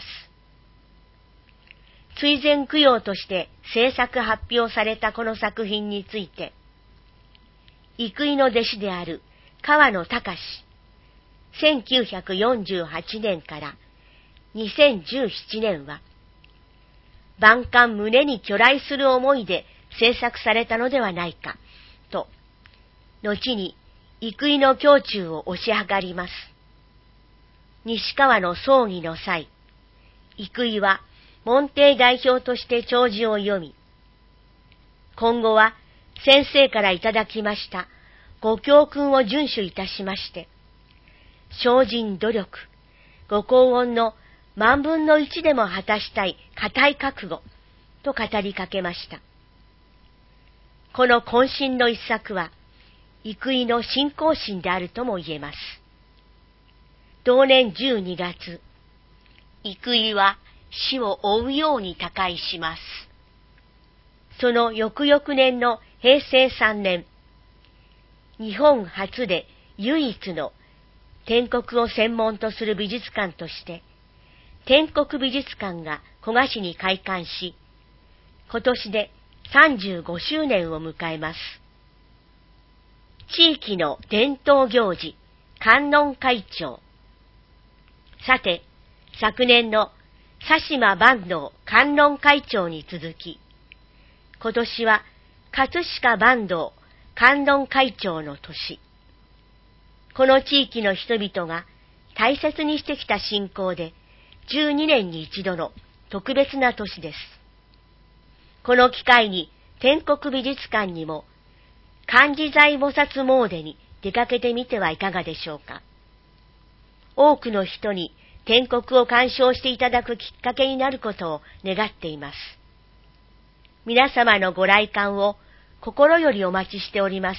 追善供養として制作発表されたこの作品について、生井の弟子である川野隆、せんきゅうひゃくよんじゅうはちねんからにせんじゅうななねんは、万感胸に去来する思いで制作されたのではないか、と、後に生井の胸中を推し量ります。西川の葬儀の際、生井は門弟代表として弔辞を読み、今後は先生からいただきましたご教訓を遵守いたしまして、精進努力、ご高音の万分の一でも果たしたい固い覚悟と語りかけました。この渾身の一作は、生井の信仰心であるとも言えます。同年じゅうにがつ、生井は死を追うように他界します。その翌々年のへいせいさんねん、日本初で唯一の天国を専門とする美術館として、天国美術館が古賀市に開館し、今年でさんじゅうごしゅうねんを迎えます。地域の伝統行事、観音会長。さて、昨年の佐島坂東観音会長に続き、今年は葛飾坂東観音会長の年。この地域の人々が大切にしてきた信仰で、じゅうにねんに一度の特別な年です。この機会に天国美術館にも観自在菩薩詣に出かけてみてはいかがでしょうか。多くの人に天国を鑑賞していただくきっかけになることを願っています。皆様のご来館を心よりお待ちしております。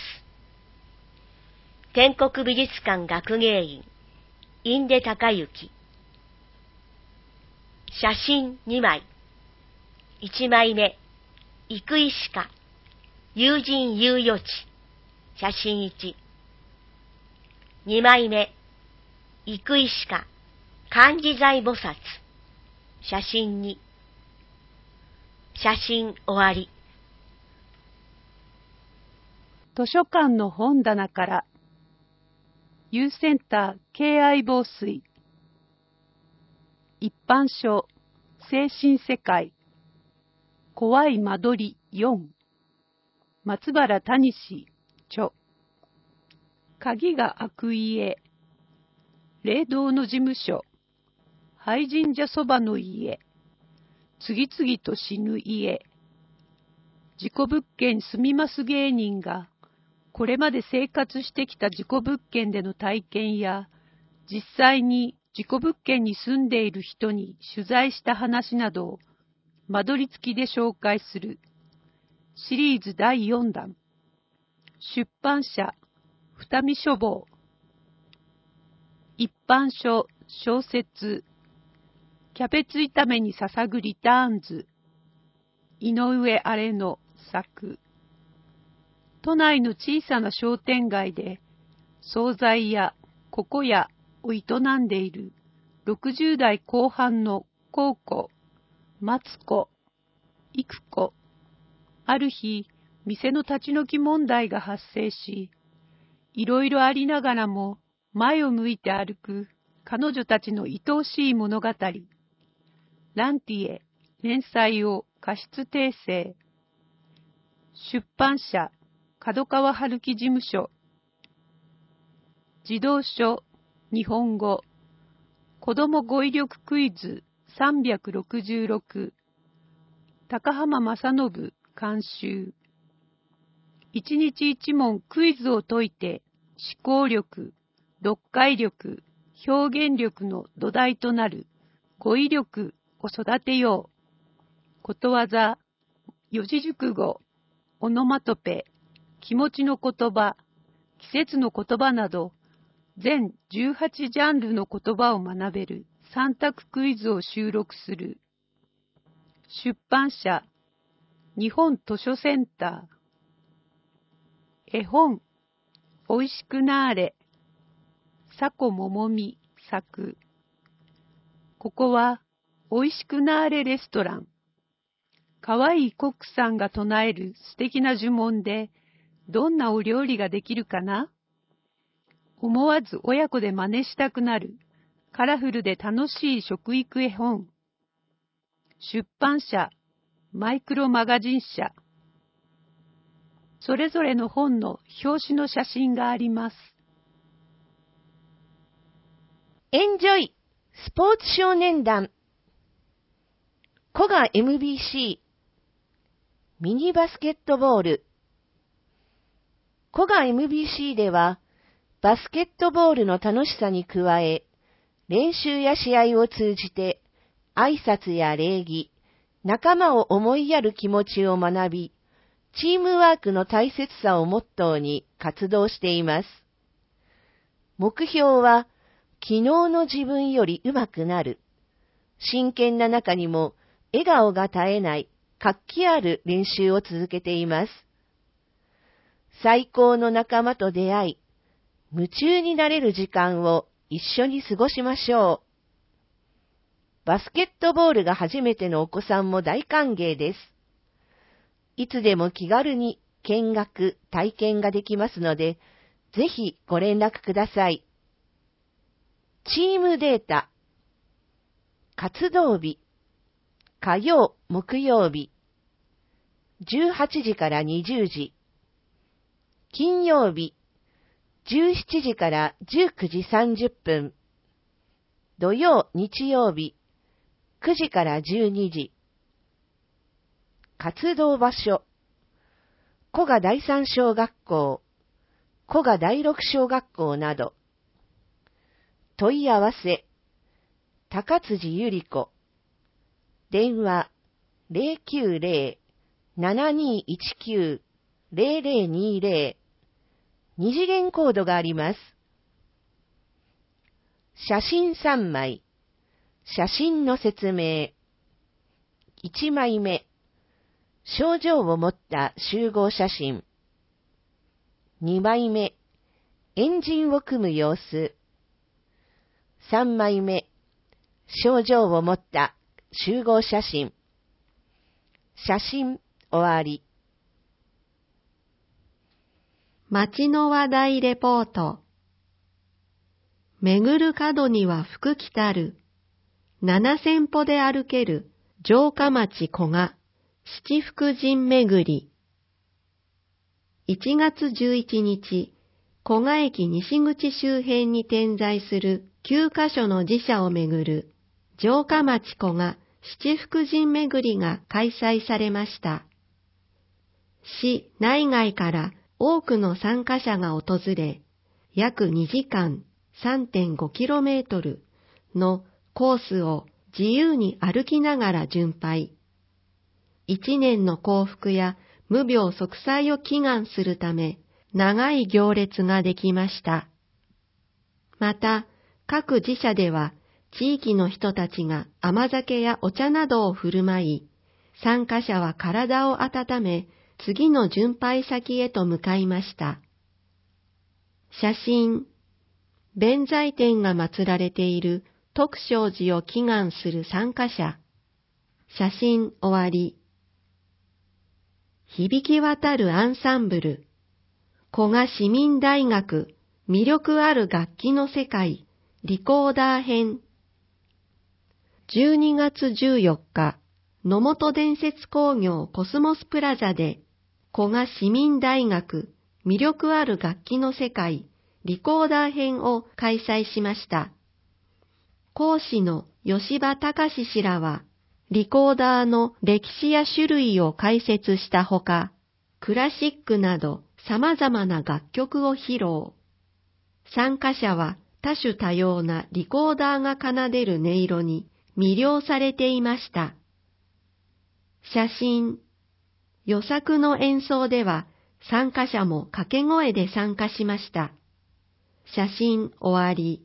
天国美術館学芸員、印出隆之。写真にまい。いちまいめ、生井歯科、友人遊余地、写真いち。にまいめ、生井歯科、観自在菩薩、写真に。写真終わり。 図書館の本棚から、ユーセンター敬愛防水。一般書、精神世界。怖い間取りよん。松原谷氏著。鍵が開く家。霊道の事務所。廃神社そばの家。次々と死ぬ家。事故物件住みます芸人が、これまで生活してきた事故物件での体験や、実際に事故物件に住んでいる人に取材した話などを間取り付きで紹介するシリーズだいよんだん。出版社二見書房。一般書小説キャベツ炒めに捧ぐリターンズ。井上荒れの作。都内の小さな商店街で惣菜や床屋を営んでいるろくじゅうだいこう半の孝子、松子、育子。ある日、店の立ち退き問題が発生し、いろいろありながらも前を向いて歩く彼女たちの愛おしい物語。ランティエ、連載を過失訂正。出版社、角川春樹事務所。児童書、日本語。子ども語彙力クイズさんびゃくろくじゅうろく。高浜正信監修。一日一問クイズを解いて思考力、読解力、表現力の土台となる語彙力を育てよう。ことわざ、四字熟語、オノマトペ、気持ちの言葉、季節の言葉など、全じゅうはちジャンルの言葉を学べるさん択クイズを収録する。出版社、日本図書センター。絵本、おいしくなーれ。佐古桃美作。ここは、おいしくなーれレストラン。かわいいコックさんが唱える素敵な呪文で、どんなお料理ができるかな？思わず親子で真似したくなる、カラフルで楽しい食育絵本。出版社、マイクロマガジン社。それぞれの本の表紙の写真があります。 エンジョイスポーツ少年団古賀 エムビーシー ミニバスケットボール古賀 エムビーシー ではバスケットボールの楽しさに加え練習や試合を通じて挨拶や礼儀、仲間を思いやる気持ちを学びチームワークの大切さをモットーに活動しています。目標は昨日の自分より上手くなる。真剣な中にも笑顔が絶えない活気ある練習を続けています。最高の仲間と出会い、夢中になれる時間を一緒に過ごしましょう。バスケットボールが初めてのお子さんも大歓迎です。いつでも気軽に見学、体験ができますので、ぜひご連絡ください。チームデータ。活動日。火曜、木曜日。じゅうはちじからにじゅうじ。金曜日。じゅうしちじからじゅうくじさんじゅっぷん。土曜、日曜日。くじからじゅうにじ。活動場所。古賀第三小学校、古賀第六小学校など。問い合わせ。高辻ゆり子。電話 ゼロきゅうゼロ ななにいちきゅう ゼロゼロにゼロ。二次元コードがあります。写真さんまい。写真の説明。いちまいめ。症状を持った集合写真。にまいめ。エンジンを組む様子。さんまいめ。症状を持った集合写真。写真終わり。 街の話題レポート。巡る角には福来たる。七千歩で歩ける城下町古賀七福神巡り。いちがつじゅういちにち、古賀駅西口周辺に点在するきゅうかしょの寺社を巡る城下町古賀七福神巡りが開催されました。市内外から多くの参加者が訪れ、約にじかん さんてんごキロメートルのコースを自由に歩きながら巡拝。一年の幸福や無病息災を祈願するため、長い行列ができました。また、各寺社では、地域の人たちが甘酒やお茶などを振る舞い、参加者は体を温め、次の巡拝先へと向かいました。写真、弁財天が祀られている徳勝寺を祈願する参加者。写真終わり。響き渡るアンサンブル。古賀市民大学魅力ある楽器の世界リコーダー編。じゅうにがつじゅうよっか、野本伝説工業コスモスプラザで古賀市民大学魅力ある楽器の世界リコーダー編を開催しました。講師の吉場隆氏らは、リコーダーの歴史や種類を解説したほか、クラシックなど様々な楽曲を披露。参加者は多種多様なリコーダーが奏でる音色に魅了されていました。写真。予作の演奏では参加者も掛け声で参加しました。写真終わり。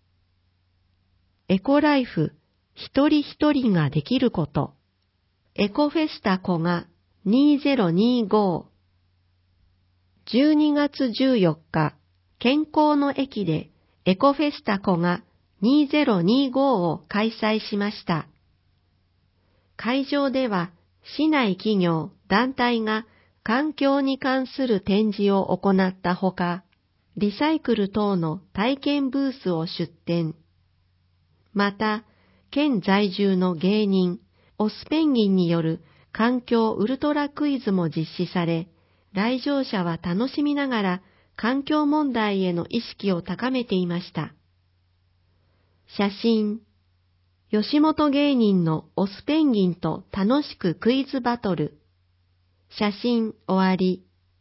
エコライフ、一人一人ができること。エコフェスタ古賀にせんにじゅうご。じゅうにがつじゅうよっか、健康の駅でエコフェスタ古賀にせんにじゅうごを開催しました。会場では市内企業、団体が環境に関する展示を行ったほか、リサイクル等の体験ブースを出展。また、県在住の芸人、オスペンギンによる環境ウルトラクイズも実施され、来場者は楽しみながら環境問題への意識を高めていました。写真。吉本芸人のオスペンギンと楽しくクイズバトル。写真終わり。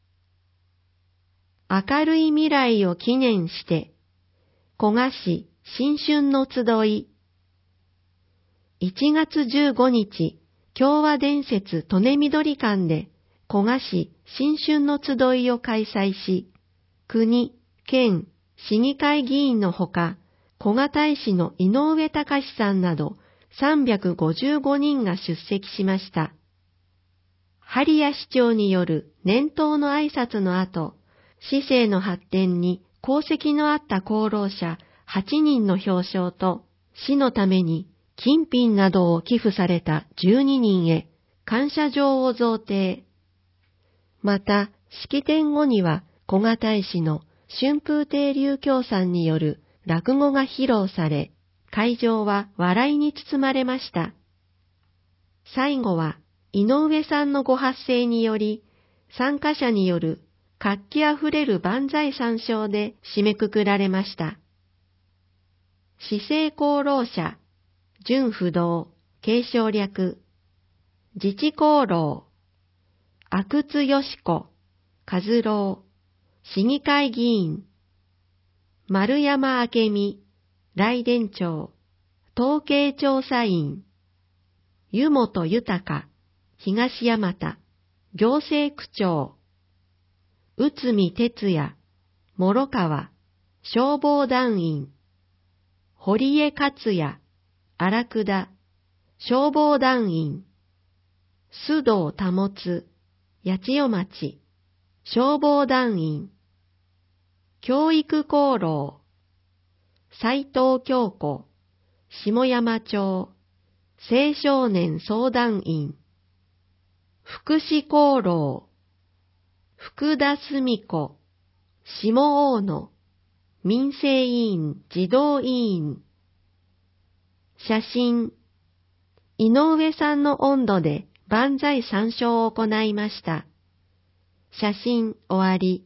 明るい未来を記念して、古賀市新春の集い。いちがつじゅうごにち、共和伝説利根緑館で古賀市新春の集いを開催し、国、県、市議会議員のほか、古賀大使の井上隆さんなどさんびゃくごじゅうごにんが出席しました。針谷市長による年頭の挨拶の後、市政の発展に功績のあった功労者はちにんの表彰と、市のために金品などを寄付されたじゅうににんへ感謝状を贈呈。また、式典後には古賀大使の春風亭柳京さんによる落語が披露され、会場は笑いに包まれました。最後は井上さんのご発声により、参加者による活気あふれる万歳三唱で締めくくられました。市政功労者、準不動、継承略、自治功労、阿久津よし子、和郎、市議会議員、丸山明美、来電長、統計調査員、湯本豊、東大和、行政区長、内海哲也、諸川、消防団員、堀江克也、荒倉、消防団員、須藤保、八千代町、消防団員、教育功労、斉藤京子、下山町、青少年相談員、福祉功労、福田澄子、下大野、民生委員児童委員。写真。井上さんの音頭で万歳三唱を行いました。写真終わり。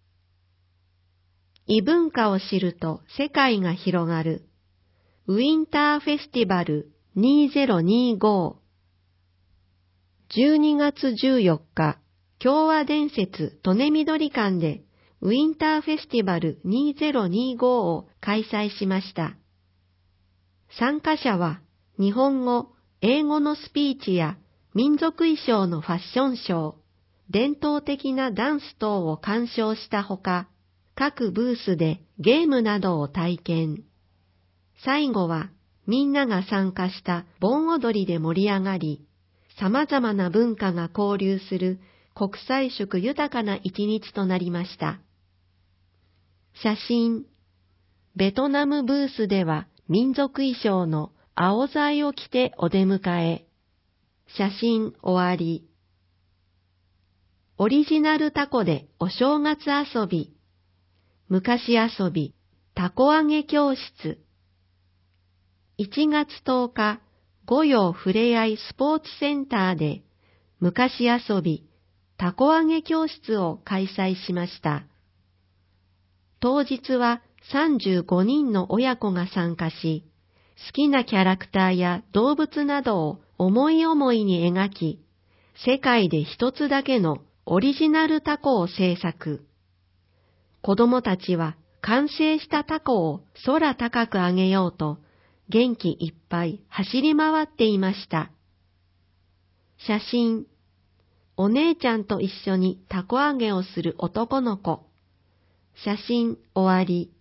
異文化を知ると世界が広がる。ウィンターフェスティバルにせんにじゅうご。じゅうにがつじゅうよっか、共和伝説利根緑館でウィンターフェスティバルにせんにじゅうごを開催しました。 参加者は日本語、英語のスピーチや民族衣装のファッションショー、伝統的なダンス等を鑑賞したほか、各ブースでゲームなどを体験。最後はみんなが参加した盆踊りで盛り上がり、様々な文化が交流する国際色豊かな一日となりました。写真。ベトナムブースでは民族衣装の青材を着てお出迎え。写真終わり。オリジナルタコでお正月遊び。昔遊び、たこ揚げ教室。いちがつとおか、御用ふれあいスポーツセンターで昔遊び、たこ揚げ教室を開催しました。当日はさんじゅうごにんの親子が参加し、好きなキャラクターや動物などを思い思いに描き、世界で一つだけのオリジナルタコを制作。子供たちは完成したタコを空高く上げようと元気いっぱい走り回っていました。写真。お姉ちゃんと一緒にタコ揚げをする男の子。写真終わり。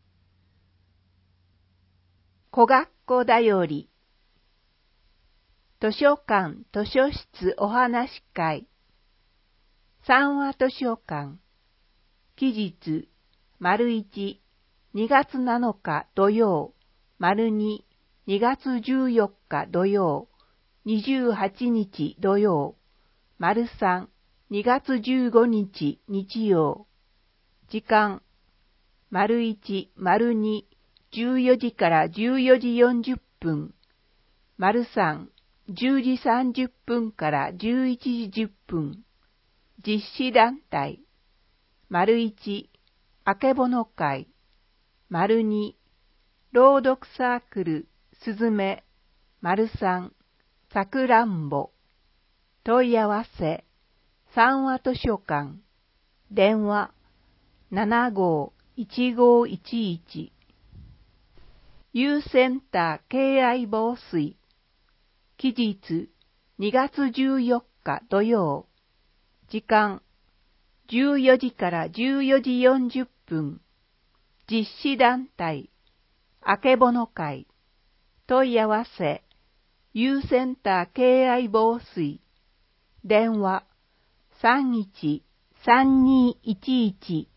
小学校だより。図書館図書室お話会。三和図書館。期日、丸一、にがつなのか土曜、丸二、にがつじゅうよっか土曜、にじゅうはちにち土曜、丸三、にがつじゅうごにち日曜。時間、丸一、丸二、じゅうよじからじゅうよじよんじゅっぷん、丸三、じゅうじさんじゅっぷんからじゅういちじじゅっぷん。実施団体。丸一、あけぼの会。丸二、朗読サークル、すずめ。丸三、さくらんぼ。問い合わせ、三和図書館。電話、ななごーいちごーいちいち。ユーセンター敬愛防水。期日、にがつじゅうよっか土曜。時間、じゅうよじからじゅうよじよんじゅっぷん。実施団体、あけぼの会。問い合わせ、ユーセンター敬愛防水。電話、さんいちさんにいちいち。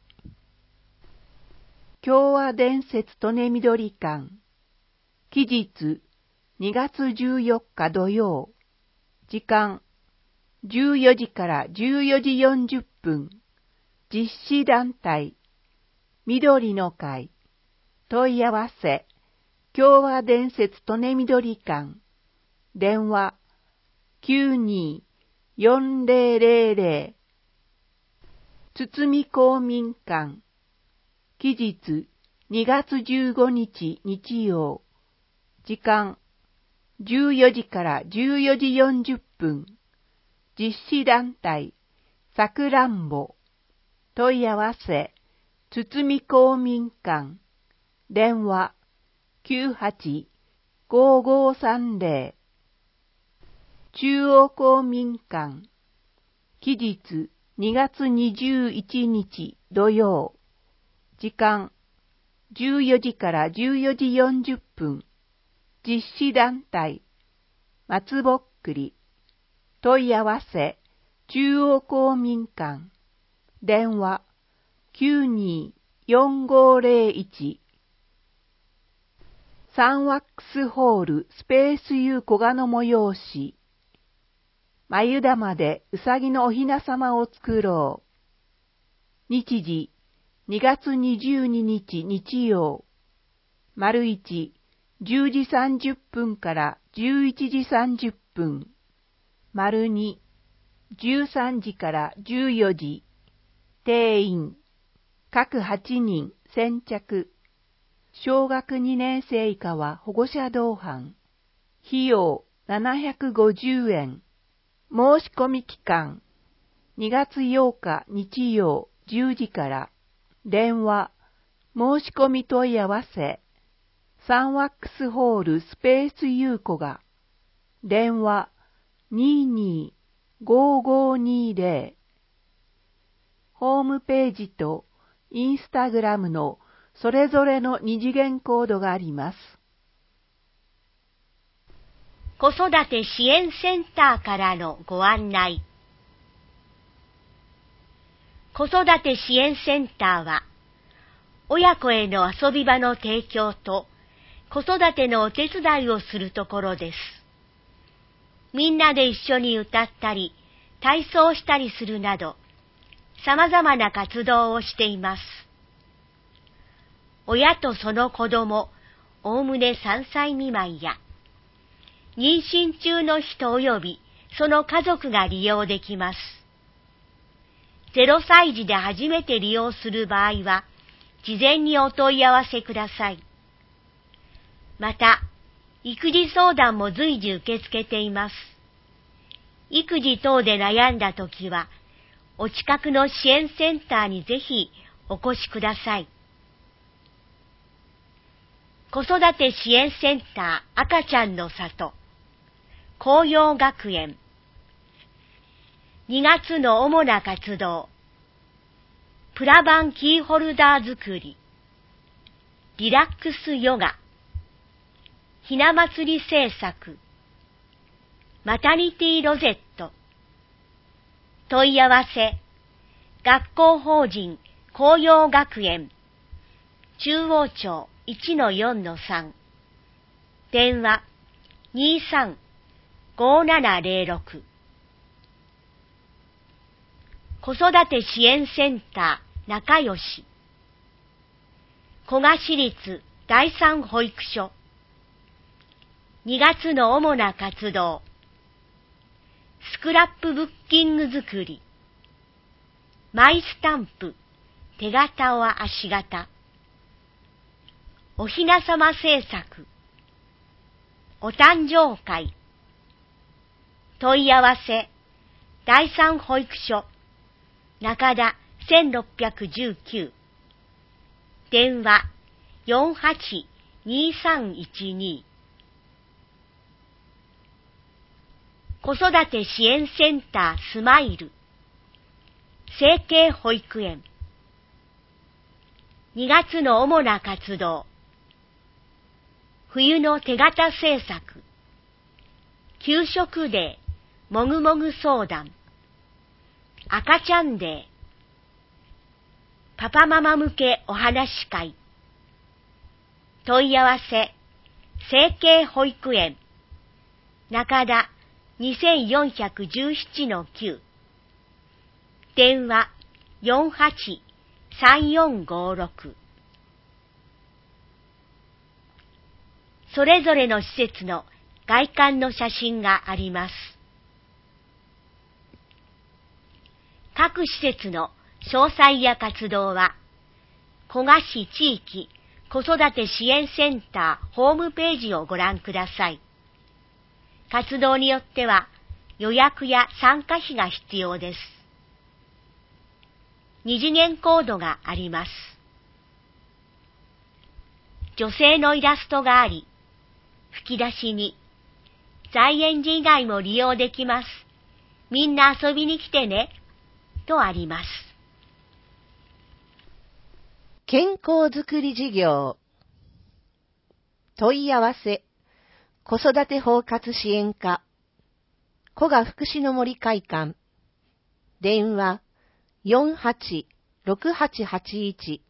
共和伝説利根緑館。期日、にがつじゅうよっか土曜。時間、じゅうよじからじゅうよじよんじゅっぷん。実施団体、緑の会。問い合わせ、共和伝説利根緑館。電話、きゅうにーよんぜろぜろぜろ。堤公民館。期日、にがつじゅうごにち日曜。時間、じゅうよじからじゅうよじよんじゅっぷん。実施団体、さくらんぼ。問い合わせ、堤公民館。電話、きゅうはちごーごーさんぜろ。中央公民館。期日、にがつにじゅういちにち土曜。時間、じゅうよじからじゅうよじよんじゅっぷん。実施団体、松ぼっくり。問い合わせ、中央公民館。電話、きゅうにーよんごーぜろいち。サンワックスホールスペース U 小賀の催し。眉玉でうさぎのおひなさまを作ろう。日時、にがつにじゅうににち日曜。丸一、じゅうじさんじゅっぷんからじゅういちじさんじゅっぷん。丸二、じゅうさんじからじゅうよじ。定員、各はちにん先着。小学にねん生以下は保護者同伴。費用ななひゃくごじゅうえん。申し込み期間、にがつようか日曜じゅうじから。電話、申し込み問い合わせ、 サンワックスホールスペースユーコが、電話 にーにーごーごーにーぜろ、ホームページとインスタグラムのそれぞれの二次元コードがあります。 子育て支援センターからのご案内。子育て支援センターは、親子への遊び場の提供と子育てのお手伝いをするところです。みんなで一緒に歌ったり、体操したりするなど、様々な活動をしています。親とその子供、おおむねさんさい未満や、妊娠中の人及びその家族が利用できます。ゼロさい児で初めて利用する場合は、事前にお問い合わせください。また、育児相談も随時受け付けています。育児等で悩んだときは、お近くの支援センターにぜひお越しください。子育て支援センター赤ちゃんの里、紅葉学園。にがつの主な活動。プラバンキーホルダー作り。リラックスヨガ。ひな祭り制作。マタニティロゼット。問い合わせ。学校法人紅葉学園。中央町 いちのよんのさん。電話 にーさんごーななぜろろく。子育て支援センター仲良し。古賀市立第三保育所。にがつの主な活動。スクラップブッキング作り。マイスタンプ、手形は足形。おひなさま制作。お誕生会。問い合わせ、第三保育所、中田せんろっぴゃくじゅうきゅう。電話よんはちにーさんいちに。子育て支援センタースマイル。成形保育園。にがつの主な活動。冬の手形制作。給食デー、もぐもぐ相談。赤ちゃんデー。パパママ向けお話し会。問い合わせ、成形保育園。中田にせんよんひゃくじゅうななのきゅう。電話よんはちさんよんごろく。それぞれの施設の外観の写真があります。各施設の詳細や活動は、古賀市地域子育て支援センターホームページをご覧ください。活動によっては予約や参加費が必要です。二次元コードがあります。女性のイラストがあり、吹き出しに、在園児以外も利用できます。みんな遊びに来てね、とあります。 健康づくり事業。問い合わせ。子育て包括支援課。古賀福祉の森会館。電話よんはちろくはちはちいち。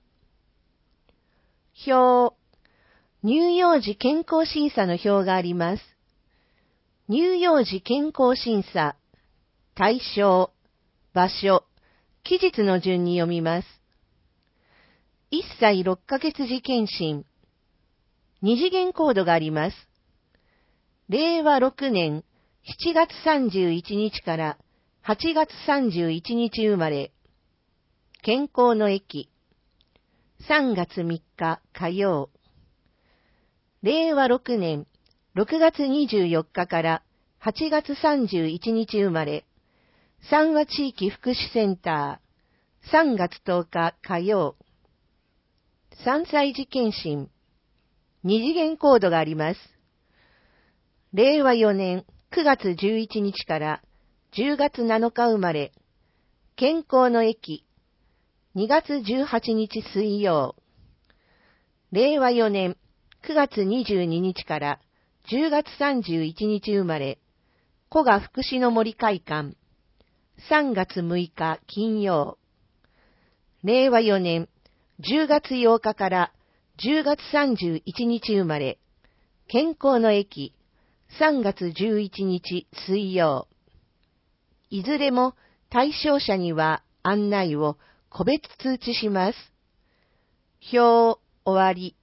表。乳幼児健康審査の表があります。乳幼児健康審査。対象、場所、期日の順に読みます。いっさいろっかげつ時検診。二次元コードがあります。れいわろくねんしちがつさんじゅういちにちからはちがつさんじゅういちにち生まれ。健康の駅。さんがつみっか火曜。れいわろくねんろくがつにじゅうよっかからはちがつさんじゅういちにち生まれ。三和地域福祉センター。さんがつとおか火曜。さんさい児検診。 二次元コードがあります。れいわよねんくがつじゅういちにちからじゅうがつなのか生まれ、健康の駅、にがつじゅうはちにち水曜。れいわよねんくがつにじゅうににちからじゅうがつさんじゅういちにち生まれ、古賀福祉の森会館、さんがつむいか金曜。れいわよねんじゅうがつようかからじゅうがつさんじゅういちにち生まれ、健康の駅、さんがつじゅういちにち水曜。いずれも対象者には案内を個別通知します。表終わり。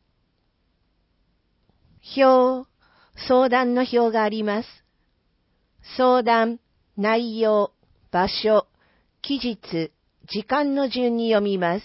表、相談の表があります。相談、内容、場所、期日、時間の順に読みます。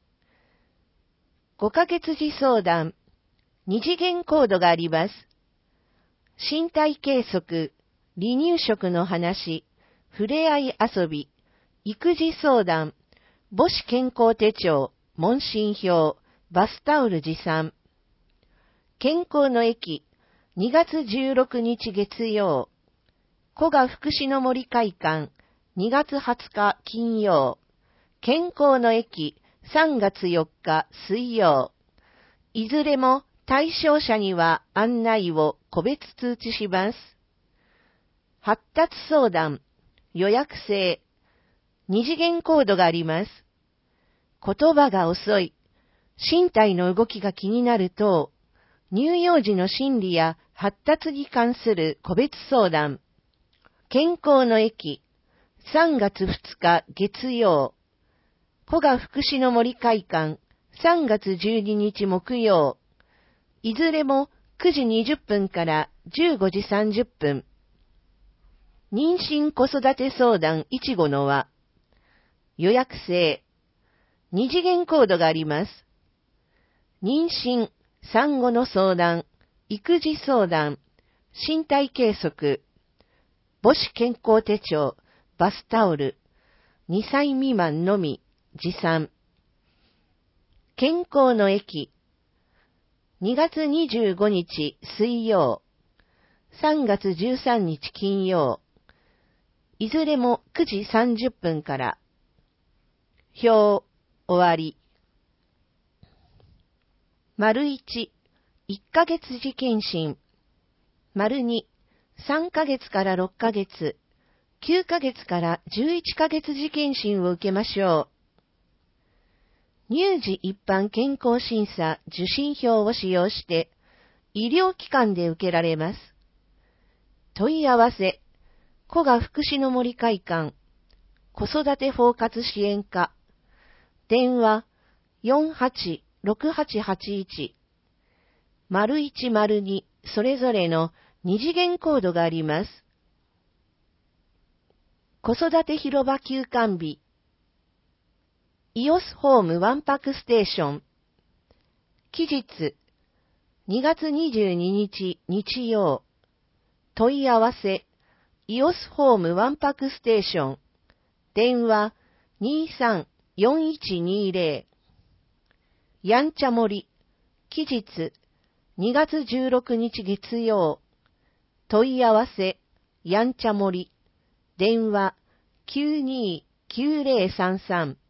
ごかげつじ相談、二次元コードがあります。身体計測、離乳食の話、触れ合い遊び、育児相談、母子健康手帳、問診票、バスタオル持参。健康の駅、にがつじゅうろくにち月曜。古賀福祉の森会館、にがつはつか金曜。健康の駅、さんがつよっか水曜。いずれも対象者には案内を個別通知します。発達相談、予約制、二次元コードがあります。言葉が遅い、身体の動きが気になる等、乳幼児の心理や発達に関する個別相談。健康の駅、さんがつふつか月曜。古賀福祉の森会館、さんがつじゅうににち木曜。いずれもくじにじゅっぷんからじゅうごじさんじゅっぷん。妊娠子育て相談いちごの輪。予約制。二次元コードがあります。妊娠、産後の相談、育児相談、身体計測、母子健康手帳、バスタオル、にさい未満のみ、持参。健康の駅、にがつにじゅうごにち水曜、さんがつじゅうさんにち金曜、いずれもくじさんじゅっぷんから。表、終わり。丸いち、いっかげつ時検診。丸に、さんかげつからろっかげつ、きゅうかげつからじゅういっかげつ時検診を受けましょう。乳児一般健康審査受診票を使用して、医療機関で受けられます。問い合わせ、古賀福祉の森会館、子育て包括支援課、電話 よんはちろくはちはちいち、まるいちまるにそれぞれの二次元コードがあります。子育て広場休館日、イオスホームワンパクステーション、期日、にがつにじゅうににち日曜、問い合わせ、イオスホームワンパクステーション、電話 にさんよんいちにぜろ、やんちゃ森、期日、にがつじゅうろくにち月曜、問い合わせ、やんちゃ森、電話 きゅうにきゅうぜろさんさん。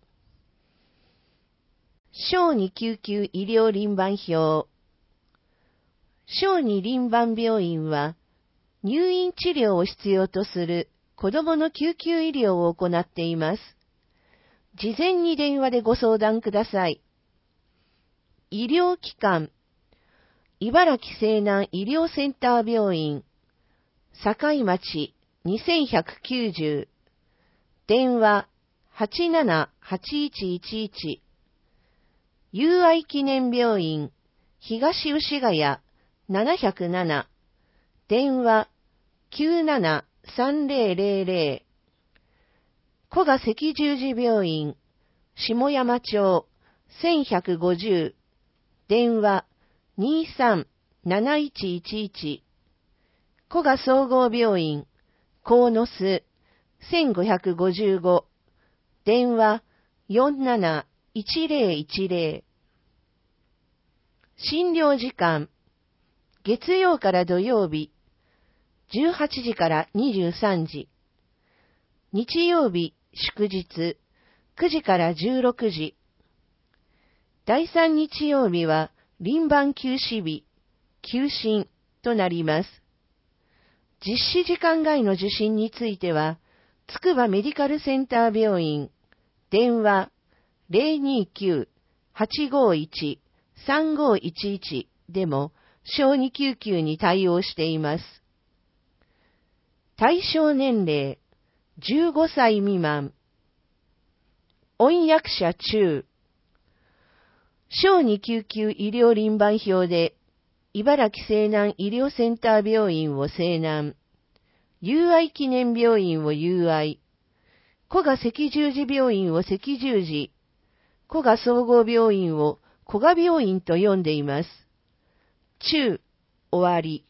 小児救急医療輪番表。小児輪番病院は、入院治療を必要とする子供の救急医療を行っています。事前に電話でご相談ください。医療機関、茨城西南医療センター病院、境町にせんひゃくきゅうじゅう、電話 はちななはちいちいちいち、友愛記念病院、東牛ヶ谷ななひゃくなな、電話 きゅうななさんぜろぜろぜろ、古賀赤十字病院、下山町せんひゃくごじゅう、電話 にさんなないちいちいち、古賀総合病院、鴻巣せんごひゃくごじゅうご、電話 よんなないちぜろいちぜろ。 診療時間、月曜から土曜日、じゅうはちじからにじゅうさんじ。日曜日、祝日、くじからじゅうろくじ。だいさん日曜日は、輪番休止日、休診となります。実施時間外の受診については、つくばメディカルセンター病院、電話 ゼロにきゅう はちごいち さんごいちいち でも小児救急に対応しています。対象年齢じゅうごさい未満。音訳者中。小児救急医療輪番表で、茨城西南医療センター病院を西南、友愛記念病院を友愛、古賀赤十字病院を赤十字、古賀総合病院を古賀病院と呼んでいます。中、終わり。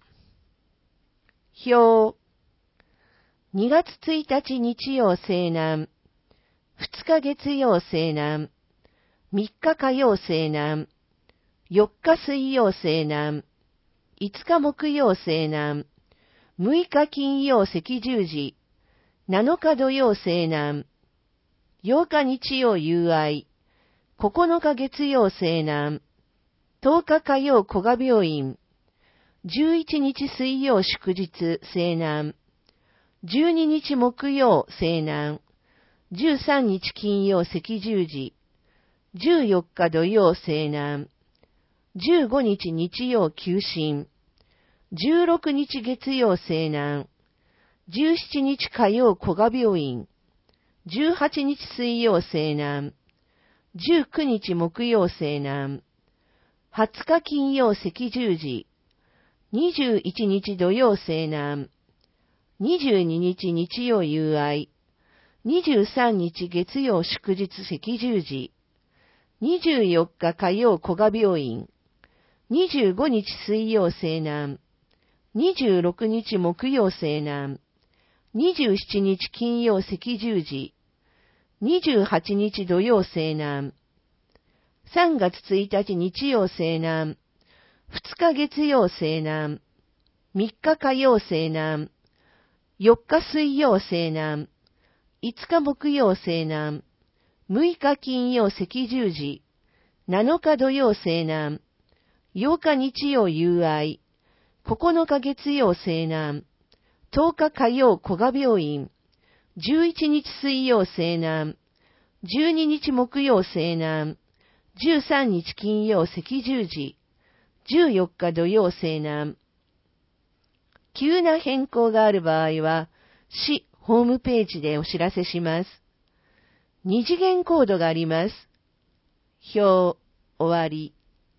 表。にがつついたち日曜西南、ふつか月曜西南、みっか火曜西南、よっか水曜西南、いつか木曜西南、むいか金曜赤十字、なのか土曜西南、ようか日曜友愛、ここのか月曜西南、とおか火曜古賀病院、じゅういちにち水曜祝日西南、じゅうににち木曜西南、じゅうさんにち金曜赤十字、じゅうよっか土曜西南、じゅうごにち日曜休診、じゅうろくにち月曜西南、じゅうしちにち火曜古賀病院、じゅうはちにち水曜西南、じゅうくにち木曜西南、はつか金曜赤十字、にじゅういちにち土曜西南、にじゅうににち日曜友愛、にじゅうさんにち月曜祝日赤十字、にじゅうよっか火曜古賀病院、にじゅうごにち水曜西南、にじゅうろくにち木曜西南、にじゅうしちにち金曜赤十字、にじゅうはちにち土曜西南、さんがつついたち日曜西南、ふつか月曜西南、みっか火曜西南、よっか水曜西南、いつか木曜西南、むいか金曜赤十字、なのか土曜西南、ようか日曜友愛、ここのか月曜西南、とおか火曜古賀病院、じゅういちにち水曜西南、じゅうににち木曜西南、じゅうさんにち金曜赤十字、じゅうよっか土曜西南。急な変更がある場合は、市ホームページでお知らせします。二次元コードがあります。表、終わり。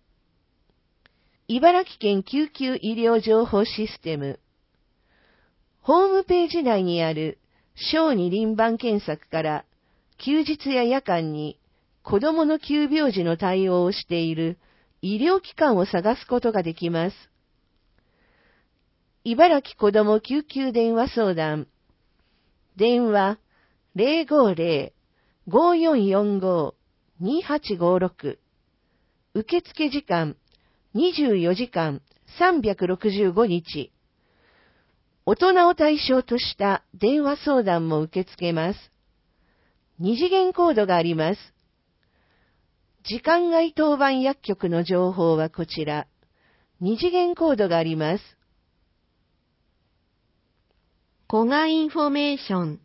茨城県救急医療情報システム。ホームページ内にある小児輪番検索から休日や夜間に子供の急病時の対応をしている医療機関を探すことができます。茨城子ども救急電話相談。電話 ゼロごゼロ ごよんよんご にはちごろく。受付時間にじゅうよじかんさんびゃくろくじゅうごにち。大人を対象とした電話相談も受け付けます。二次元コードがあります。時間外当番薬局の情報はこちら。二次元コードがあります。 古賀インフォメーション。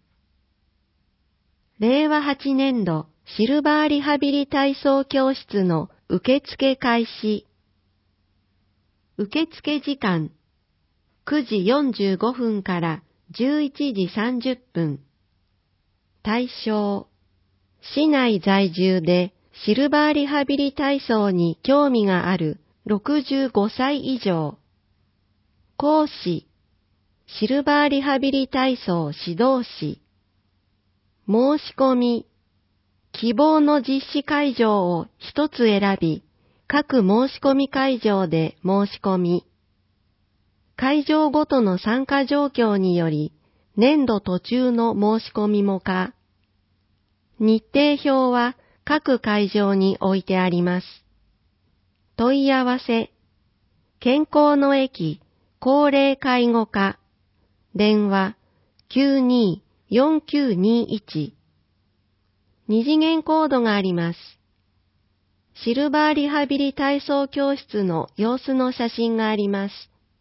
れいわはちねんどシルバーリハビリ体操教室の受付開始。受付時間くじよんじゅうごふんからじゅういちじさんじゅっぷん。対象市内在住でシルバーリハビリ体操に興味があるろくじゅうごさい以上。講師シルバーリハビリ体操指導士。申し込み希望の実施会場を一つ選び、各申し込み会場で申し込み。会場ごとの参加状況により、年度途中の申し込みも可。日程表は各会場に置いてあります。 問い合わせ、健康の駅高齢介護課、電話 きゅうにーよんきゅうにいち。二次元コードがあります。シルバーリハビリ体操教室の様子の写真があります。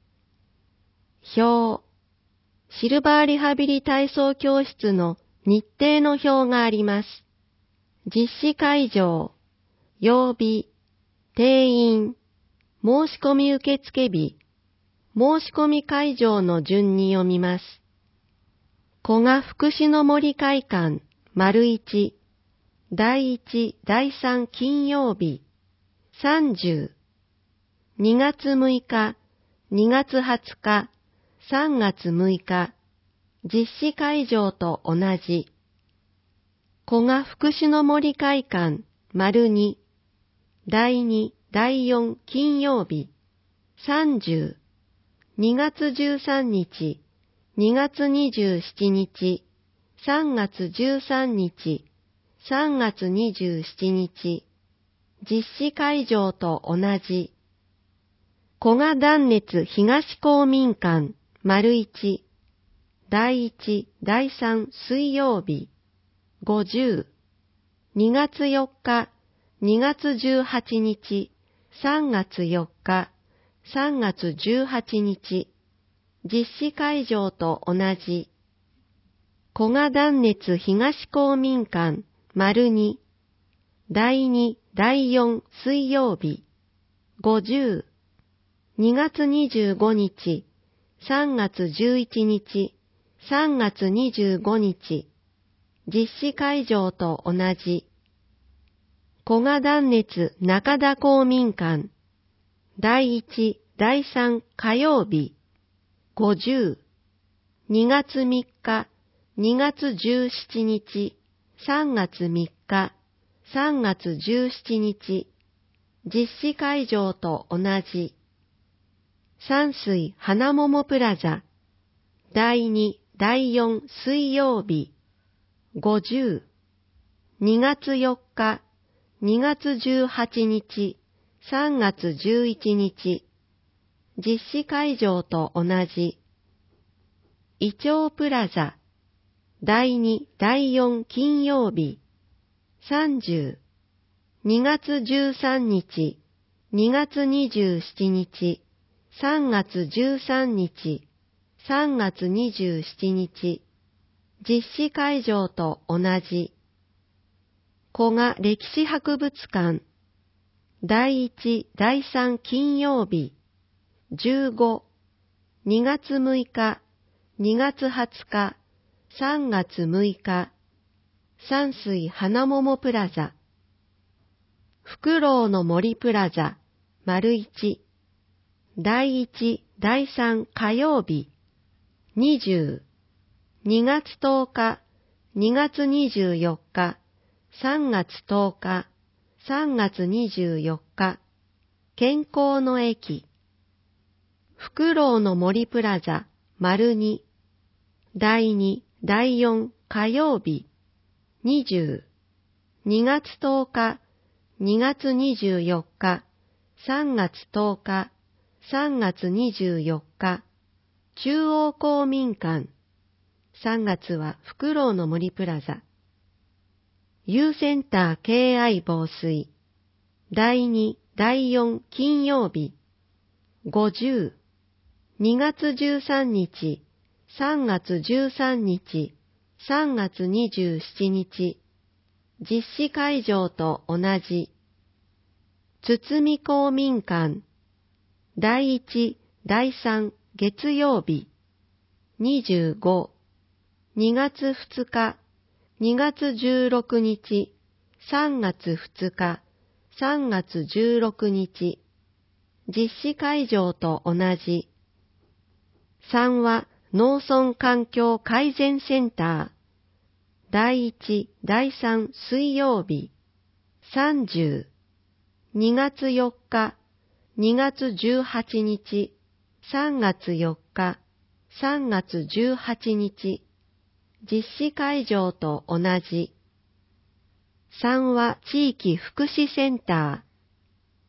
表、シルバーリハビリ体操教室の日程の表があります。実施会場、曜日、定員、申し込み受付日、申し込み会場の順に読みます。古賀福祉の森会館、丸一、第一、第三金曜日、さんじゅう、にがつむいか、にがつはつか、さんがつむいか、実施会場と同じ。古賀福祉の森会館、丸二、第二、第四金曜日、さんじゅう、にがつじゅうさんにち、にがつにじゅうしちにち、さんがつじゅうさんにち、さんがつにじゅうしちにち、実施会場と同じ。古賀断熱東公民館、丸一、第一、第三水曜日、ごじゅう、にがつよっか、にがつじゅうはちにち、さんがつよっか、さんがつじゅうはちにち、実施会場と同じ。古賀断熱東公民館、丸二、第二、第四水曜日、ごじゅう、にがつにじゅうごにち、さんがつじゅういちにち、さんがつにじゅうごにち、実施会場と同じ。古賀断熱中田公民館、第一、第三火曜日、ごじゅう、にがつみっか、にがつじゅうしちにち、さんがつみっか、さんがつじゅうしちにち、実施会場と同じ。山水花桃プラザ、第二、第四水曜日、ごじゅう、にがつよっか、にがつじゅうはちにち、さんがつじゅういちにち、実施会場と同じ。イチョウプラザ、第二、第四金曜日、さんじゅう、にがつじゅうさんにち、にがつにじゅうしちにち、さんがつじゅうさんにち、さんがつにじゅうしちにち、実施会場と同じ。古賀歴史博物館、第一、第三金曜日、じゅうご、にがつむいか、にがつはつか、さんがつむいか、山水花桃プラザ、フクロウの森プラザ、丸一、第一、第三火曜日、にじゅう、にがつとおか、にがつにじゅうよっか、さんがつとおか、さんがつにじゅうよっか、健康の駅、フクロウの森プラザ、丸二、第二、第四火曜日、にじゅう、にがつとおか、にがつにじゅうよっか、さんがつとおか、さんがつにじゅうよっか、中央公民館、さんがつはフクロウの森プラザ、ユーセンター敬愛防水、第二、第四金曜日、ごじゅう、にがつじゅうさんにち、さんがつじゅうさんにち、さんがつにじゅうしちにち、実施会場と同じ。堤公民館、第一、第三月曜日、にじゅうご、にがつふつか、にがつじゅうろくにち、さんがつふつか、さんがつじゅうろくにち、実施会場と同じ。さんは農村環境改善センター、第一、第三水曜日、さんじゅう、にがつよっか、にがつじゅうはちにち、さんがつよっか、さんがつじゅうはちにち、実施会場と同じ。さんは地域福祉センター、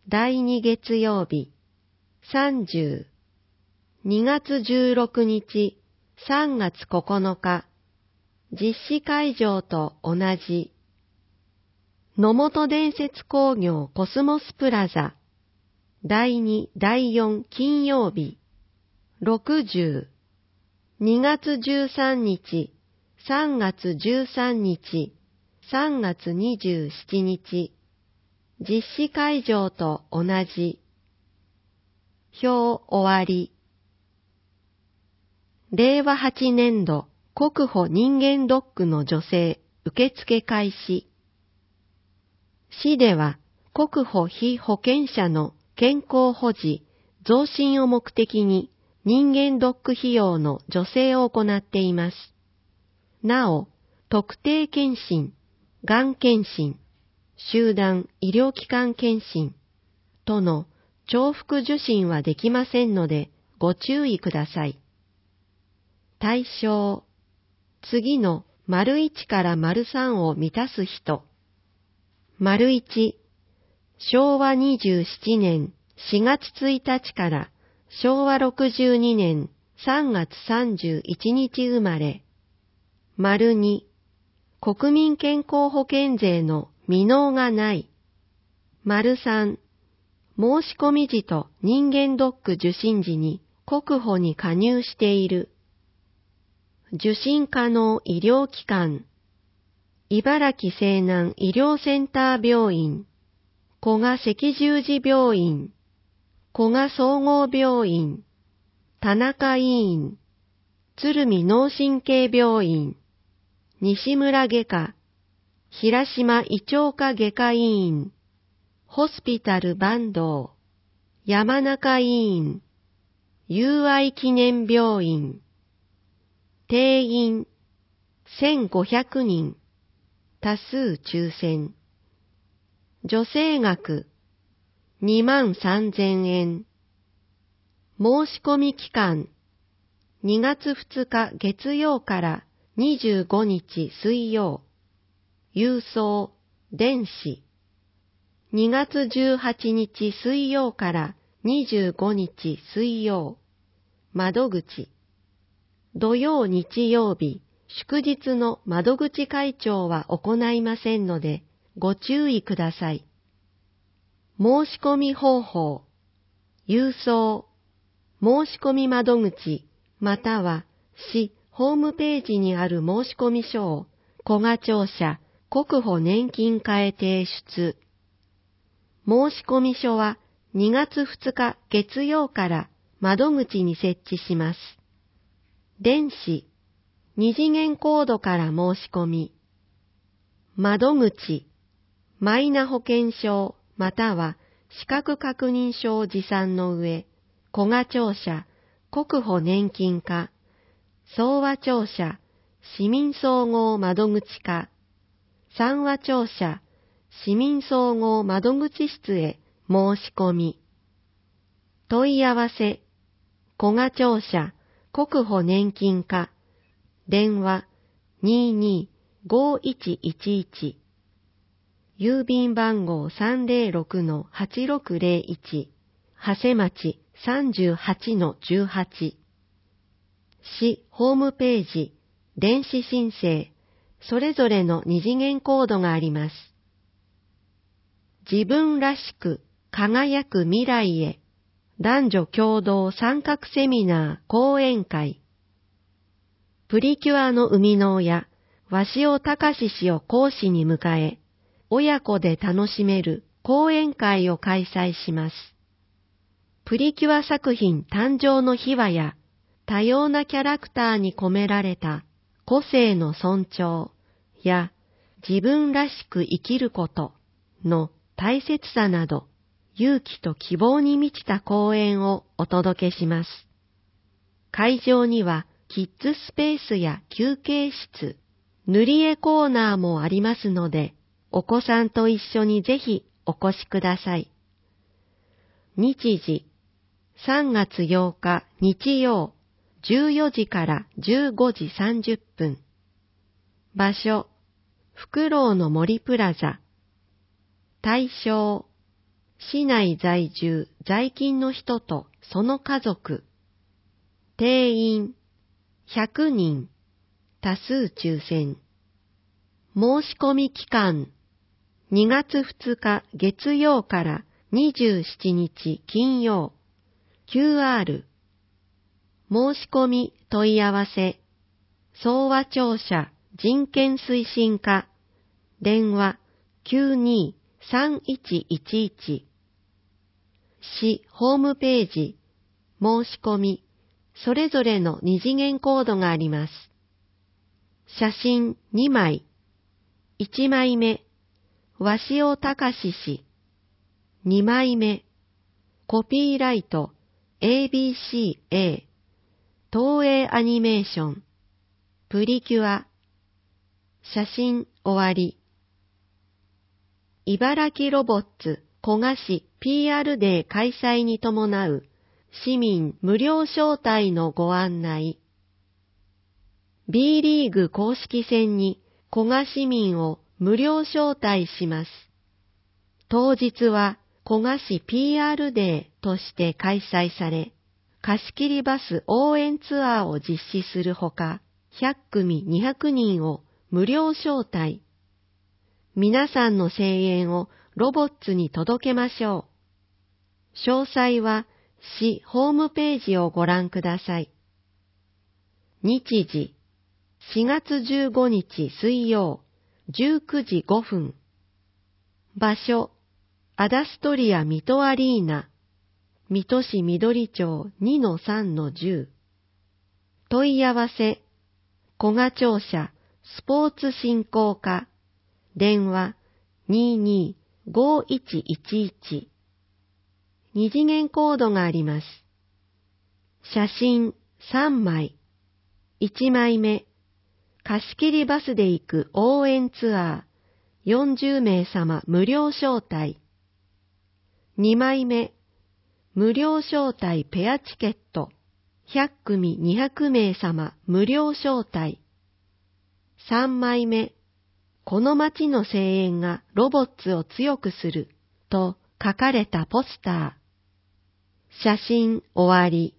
だいに月曜日、さんじゅう、にがつじゅうろくにち、さんがつここのか、実施会場と同じ。野本伝説工業コスモスプラザ、だいに、だいよん金曜日、ろくじゅう、にがつじゅうさんにち、さんがつじゅうさんにち、さんがつにじゅうしちにち、実施会場と同じ。表終わり。れいわはちねんど国保人間ドックの助成受付開始。市では国保被保険者の健康保持増進を目的に人間ドック費用の助成を行っています。なお、特定健診、がん検診、集団医療機関検診との重複受診はできませんのでご注意ください。対象、次の丸いちから丸さんを満たす人。丸いち、しょうわにじゅうななねんしがつついたちからしょうわろくじゅうにねんさんがつさんじゅういちにち生まれ。丸に、国民健康保険税の未納がない。丸さん、申し込み時と人間ドック受診時に国保に加入している。受診可能医療機関、茨城西南医療センター病院、古賀赤十字病院、古賀総合病院、田中医院、鶴見脳神経病院、西村外科、平島胃腸科外科医院、ホスピタル坂東、山中医院、友愛記念病院、定員せんごひゃくにん、多数抽選。助成額にまんさんぜんえん。申し込み期間にがつふつか月曜からにじゅうごにち水曜。郵送、電子。にがつじゅうはちにち水曜からにじゅうごにち水曜。窓口。土曜日曜日、祝日の窓口開帳は行いませんので、ご注意ください。申し込み方法。郵送。申し込み窓口、または市ホームページにある申し込み書を、古賀庁舎国保年金課へ提出。申し込み書はにがつふつか月曜から窓口に設置します。電子、二次元コードから申し込み。窓口、マイナ保険証または資格確認書を持参の上、古賀庁舎、国保年金課、総和庁舎、市民総合窓口課、三和庁舎、市民総合窓口室へ申し込み。問い合わせ、古賀庁舎、国保年金課、電話 にーにーごーいちいちいち、郵便番号 さんぜろろくのはちろくぜろいち、長谷町 さんじゅうはちのじゅうはち、市ホームページ、電子申請、それぞれの二次元コードがあります。自分らしく輝く未来へ、男女共同参画セミナー講演会。プリキュアの生みの親、鷲尾隆氏を講師に迎え、親子で楽しめる講演会を開催します。プリキュア作品誕生の秘話や、多様なキャラクターに込められた個性の尊重や、自分らしく生きることの大切さなど、勇気と希望に満ちた講演をお届けします。会場にはキッズスペースや休憩室、塗り絵コーナーもありますので、お子さんと一緒にぜひお越しください。日時、さんがつようか日曜、じゅうよじからじゅうごじさんじゅっぷん。場所、フクロウの森プラザ。対象、 市内在住在勤の人とその家族。定員ひゃくにん。多数抽選。申し込み期間にがつふつか月曜からにじゅうしちにち金曜。キューアール。申し込み問い合わせ。総和庁舎人権推進課。電話 きゅうにーさんいちいちいち。市ホームページ。申し込み。それぞれの二次元コードがあります。写真にまい。いちまいめ、鷲尾隆氏。にまいめ、コピーライト エービーシーエー、東映アニメーション、プリキュア。写真終わり。茨城ロボッツ古賀市 ピーアール デー開催に伴う市民無料招待のご案内。B リーグ公式戦に古賀市民を無料招待します。当日は古賀市 ピーアール デーとして開催され、貸し切りバス応援ツアーを実施するほか、ひゃっくみにひゃくにんを無料招待。皆さんの声援をロボッツに届けましょう。詳細は市ホームページをご覧ください。日時しがつじゅうごにち水曜じゅうくじごふん。場所アダストリア水戸アリーナ、水戸市緑町 にのさんのじゅう。問い合わせ古賀庁舎スポーツ振興課。電話 にーにーごいちいちいち。二次元コードがあります。写真さんまい。いちまいめ、貸し切りバスで行く応援ツアーよんじゅうめいさま無料招待。にまいめ、無料招待ペアチケットひゃっくみにひゃくめいさま無料招待。さんまいめ、この街の声援がロボッツを強くすると書かれたポスター。写真終わり。